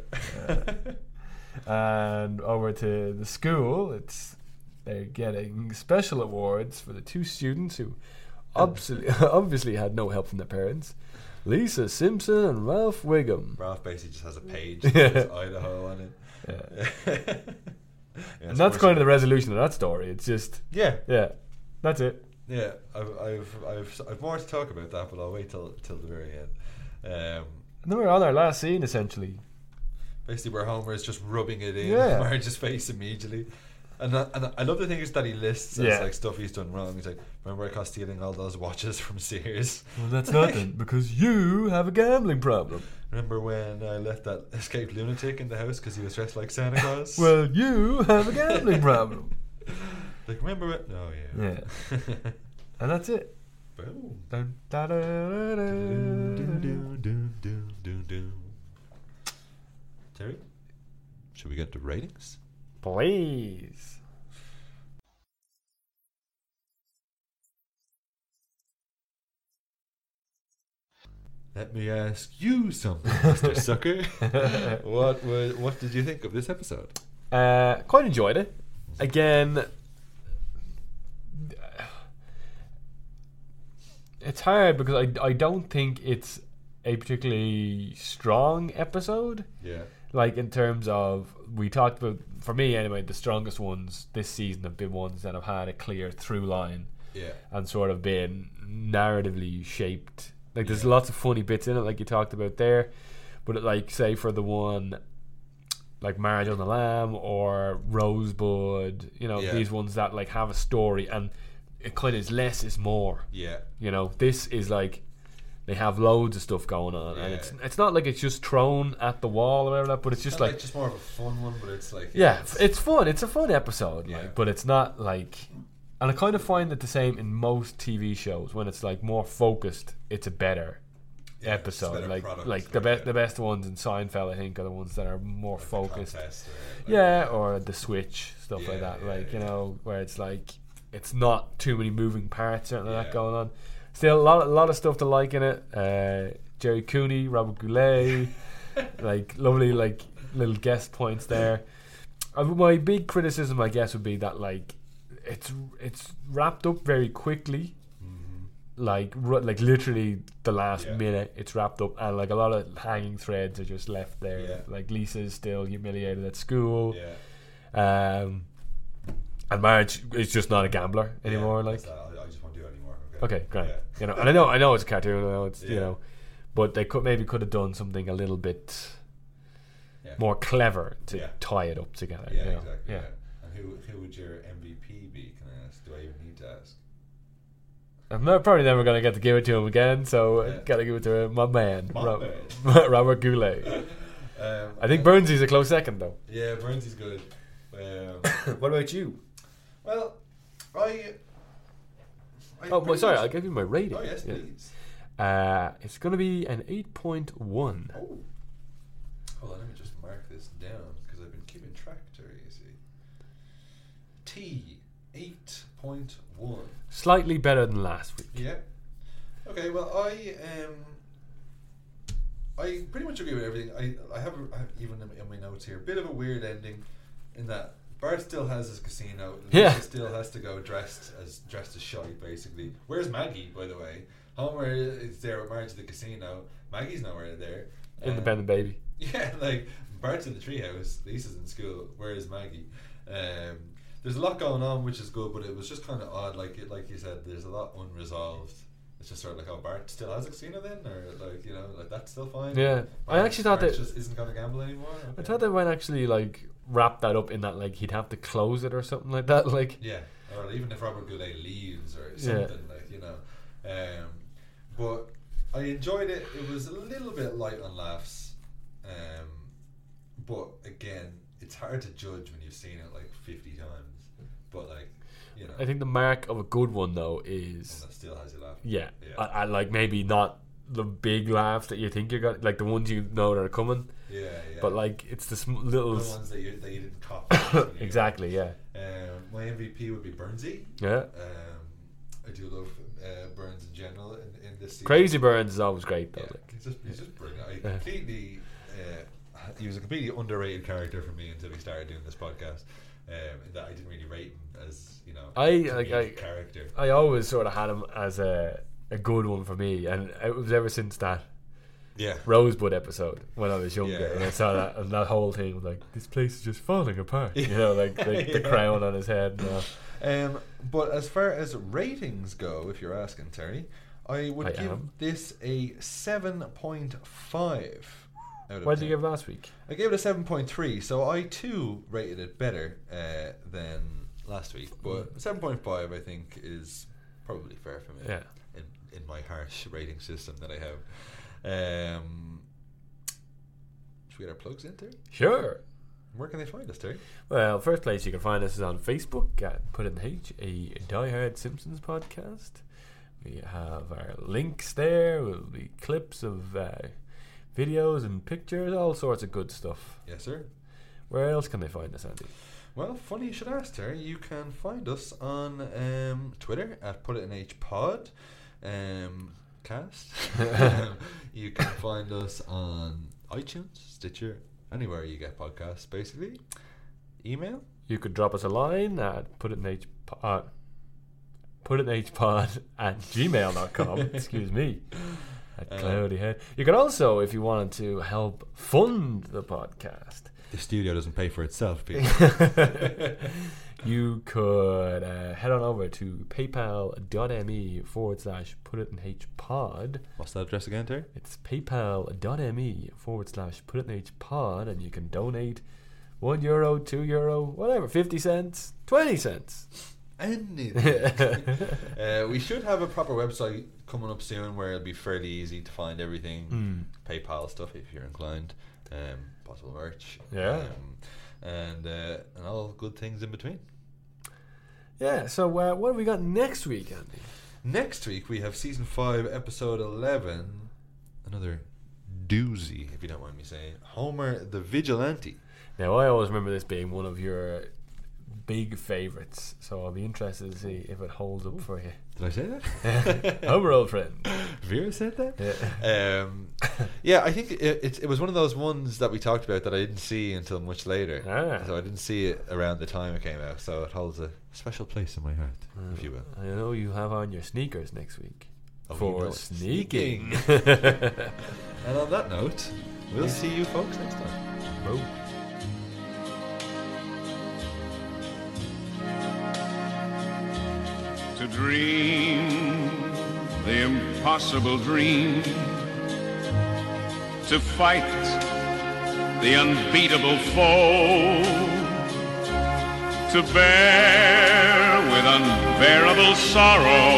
uh, and over to the school, it's they're getting special awards for the two students who obviously, obviously had no help from their parents, Lisa Simpson and Ralph Wiggum. Ralph basically just has a page that says Idaho on it. Yeah. Yeah, and that's kind of the resolution of that story. It's just yeah, yeah, that's it. Yeah, I've I've I've, I've more to talk about that, but I'll wait till till the very end. Um, and then we're on our last scene, essentially. Basically, where Homer is just rubbing it in yeah. Marge's face immediately. And, that, and I love the thing is that he lists as yeah. like stuff he's done wrong. He's like, remember I caught stealing all those watches from Sears? Well, that's nothing because you have a gambling problem. Remember when I left that escaped lunatic in the house because he was dressed like Santa Claus? Well, you have a gambling problem. Like, remember it? Oh, yeah. Yeah. And that's it. Boom. Dun, da, da, da, da. Dun, dun, dun, dun, dun, dun. Terry, should we get to ratings? Please. Let me ask you something, Mister Sucker. What was, what did you think of this episode? Uh, quite enjoyed it. Again, it's hard because I, I don't think it's a particularly strong episode. Yeah. Like in terms of, we talked about, for me anyway, the strongest ones this season have been ones that have had a clear through line. Yeah. And sort of been narratively shaped. Like there's yeah. lots of funny bits in it, like you talked about there. But it, like, say for the one like Marriage on the Lamb or Rosebud, you know, yeah. these ones that like have a story, and it kind of is less is more. Yeah. You know, this is like they have loads of stuff going on, yeah. and it's it's not like it's just thrown at the wall or whatever, but it's just like, like just more of a fun one. But it's like yeah, it's, it's fun. It's a fun episode, yeah. like, but it's not like. And I kind of find it the same in most T V shows when it's like more focused. It's a better yeah, episode. Better like product, like the best yeah. the best ones in Seinfeld, I think, are the ones that are more like focused. Contest, or like yeah, or the Switch stuff yeah, like that. Yeah, like yeah. you know, where it's like it's not too many moving parts or anything yeah. like that going on. Still a lot a lot of stuff to like in it. Uh, Jerry Cooney, Robert Goulet, like lovely like little guest points there. Uh, my big criticism, I guess, would be that like. It's it's wrapped up very quickly, mm-hmm. like r- like literally the last yeah. minute it's wrapped up, and like a lot of hanging threads are just left there. Yeah. Like Lisa's still humiliated at school, yeah. um, and Marge is just not a gambler anymore. Yeah, like I just won't do it anymore. Okay, okay great. Yeah. You know, and I know I know it's a cartoon. I know it's yeah. you know, but they could maybe could have done something a little bit yeah. more clever to yeah. tie it up together. Yeah, you know? exactly. Yeah. yeah. And who who would your M V P be? Can I ask? Do I even need to ask? I'm not, probably never going to get to give it to him again, so yeah. got to give it to my man, my Rob, man. Robert Goulet. um, I think Burnsy's a close second, though. Yeah, Burnsy's good. Um, what about you? Well, I. I oh, well, sorry, I'll give you my rating. Oh yes, yeah. please. Uh, it's going to be an eight point one. Oh. Hold on, let me just mark this down because I've been keeping track there. You see. T eight point one. Slightly better than last week. Yeah. Okay. Well, I um, I pretty much agree with everything. I I have, I have even in, in my notes here a bit of a weird ending, in that Bart still has his casino. Lisa yeah. still has to go dressed as dressed as shite, basically. Where's Maggie, by the way? Homer is there with Marge at the casino. Maggie's nowhere there. Independent um, baby. Yeah, like Bart's in the treehouse. Lisa's in school. Where is Maggie? Um, there's a lot going on, which is good, but it was just kind of odd. Like it, like you said, there's a lot unresolved. It's just sort of like, oh, Bart still has a casino then, or like you know, like that's still fine. Yeah, Bart, I actually thought Bart that just isn't gonna gamble anymore. Okay. I thought they might actually like wrap that up in that like he'd have to close it or something like that. Like yeah, or even if Robert Goulet leaves or something, yeah. like you know. Um, but I enjoyed it. It was a little bit light on laughs, um, but again, it's hard to judge when you've seen it like fifty times. But like, you know, I think the mark of a good one though is one that still has you laughing. Yeah, yeah. I, I like maybe not the big laughs that you think you're gonna like the ones you know that are coming. Yeah, yeah. But like it's the sm- little the ones that you that you didn't copy. Exactly. Yeah. Um, my M V P would be Burnsy. Yeah. Um, I do love uh, Burns in general in, in this season. Crazy Burns is always great though. Yeah, like. he's just he's just brilliant. I completely. Uh, he was a completely underrated character for me until we started doing this podcast. Um, in that I didn't really rate him as you know I like I character. I always sort of had him as a a good one for me, and it was ever since that yeah Rosebud episode when I was younger, yeah. and I saw that and that whole thing was like, this place is just falling apart. You know, like, like yeah. the crown on his head. You know. Um, but as far as ratings go, if you're asking, Terry, I would I give am. this a seven point five. What did you give last week? I gave it a seven point three, so I too rated it better uh, than last week. But seven point five, I think, is probably fair for me. Yeah. In in my harsh rating system that I have. Um, should we get our plugs in, Terry? Sure. Where can they find us, Terry? Well, first place you can find us is on Facebook at Put It in H, a Die Hard Simpsons podcast. We have our links there. Will be clips of uh, videos and pictures, all sorts of good stuff. Yes, sir. Where else can they find us, Andy? Well, funny you should ask, Terry. You can find us on um, Twitter at Put It in H Pod um, cast. You can find us on iTunes, Stitcher, anywhere you get podcasts, basically. Email. You could drop us a line at Put It in H Pod. Put it in H pod at gmail dot com. Excuse me. At Cloudy Head. You can also, if you wanted to help fund the podcast, the studio doesn't pay for itself, people. You could uh, head on over to paypal.me forward slash put it in H pod. What's that address again, Terry? It's paypal.me forward slash put it in H pod, and you can donate one euro, two euro, whatever, fifty cents, twenty cents. anything. uh, we should have a proper website coming up soon where it'll be fairly easy to find everything. Mm. PayPal stuff if you're inclined. Um, possible merch. Yeah. Um, and uh, and all good things in between. Yeah, so uh, what have we got next week, Andy? Next week we have season five, episode eleven. Another doozy, if you don't mind me saying. Homer the Vigilante. Now, I always remember this being one of your big favourites, so I'll be interested to see if it holds up for you. Did I say that? Homer, old friend. Vera said that? Yeah. Um, yeah, I think it, it, it was one of those ones that we talked about that I didn't see until much later. Ah. So I didn't see it around the time it came out, so it holds a special place in my heart, Uh, if you will. I know you have on your sneakers next week. Oh, for you know it. sneaking. And on that note, we'll see you folks next time. Bye. To dream the impossible dream, to fight the unbeatable foe, to bear with unbearable sorrow,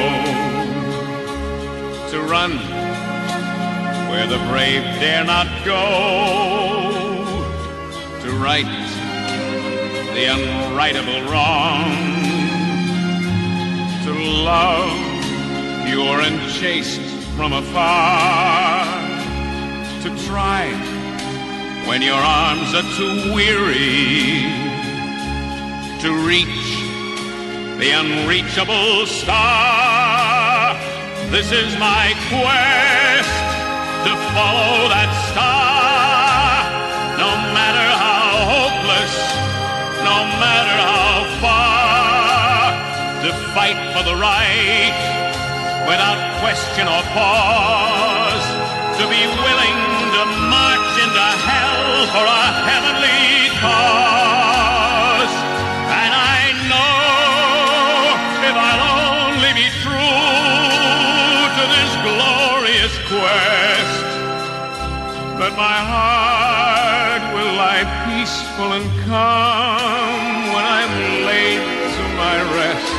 to run where the brave dare not go, to right the unrightable wrong, to love pure and chaste from afar, to try when your arms are too weary, to reach the unreachable star. This is my quest, to follow that star, no matter how hopeless, no matter how far, to fight for the right without question or pause, to be willing to march into hell for a heavenly cause. And I know if I'll only be true to this glorious quest, that my heart will lie peaceful and calm when I'm laid to my rest,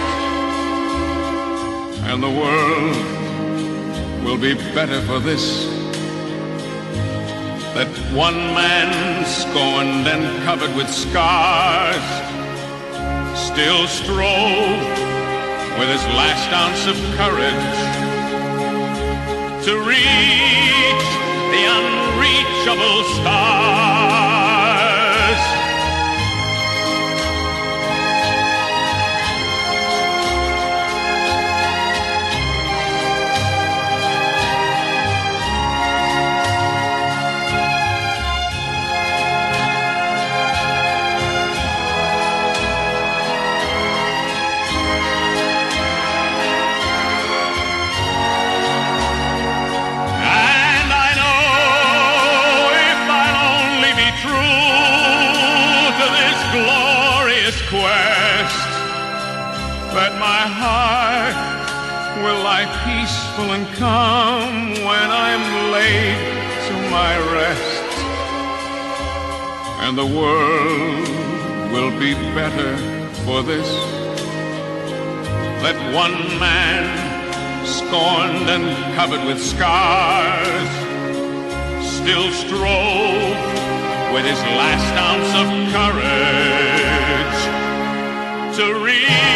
and the world will be better for this, that one man scorned and covered with scars still strove with his last ounce of courage to reach the unreachable stars. Quest, that my heart will lie peaceful and calm when I'm laid to my rest, and the world will be better for this, that one man scorned and covered with scars still strove with his last ounce of courage to reach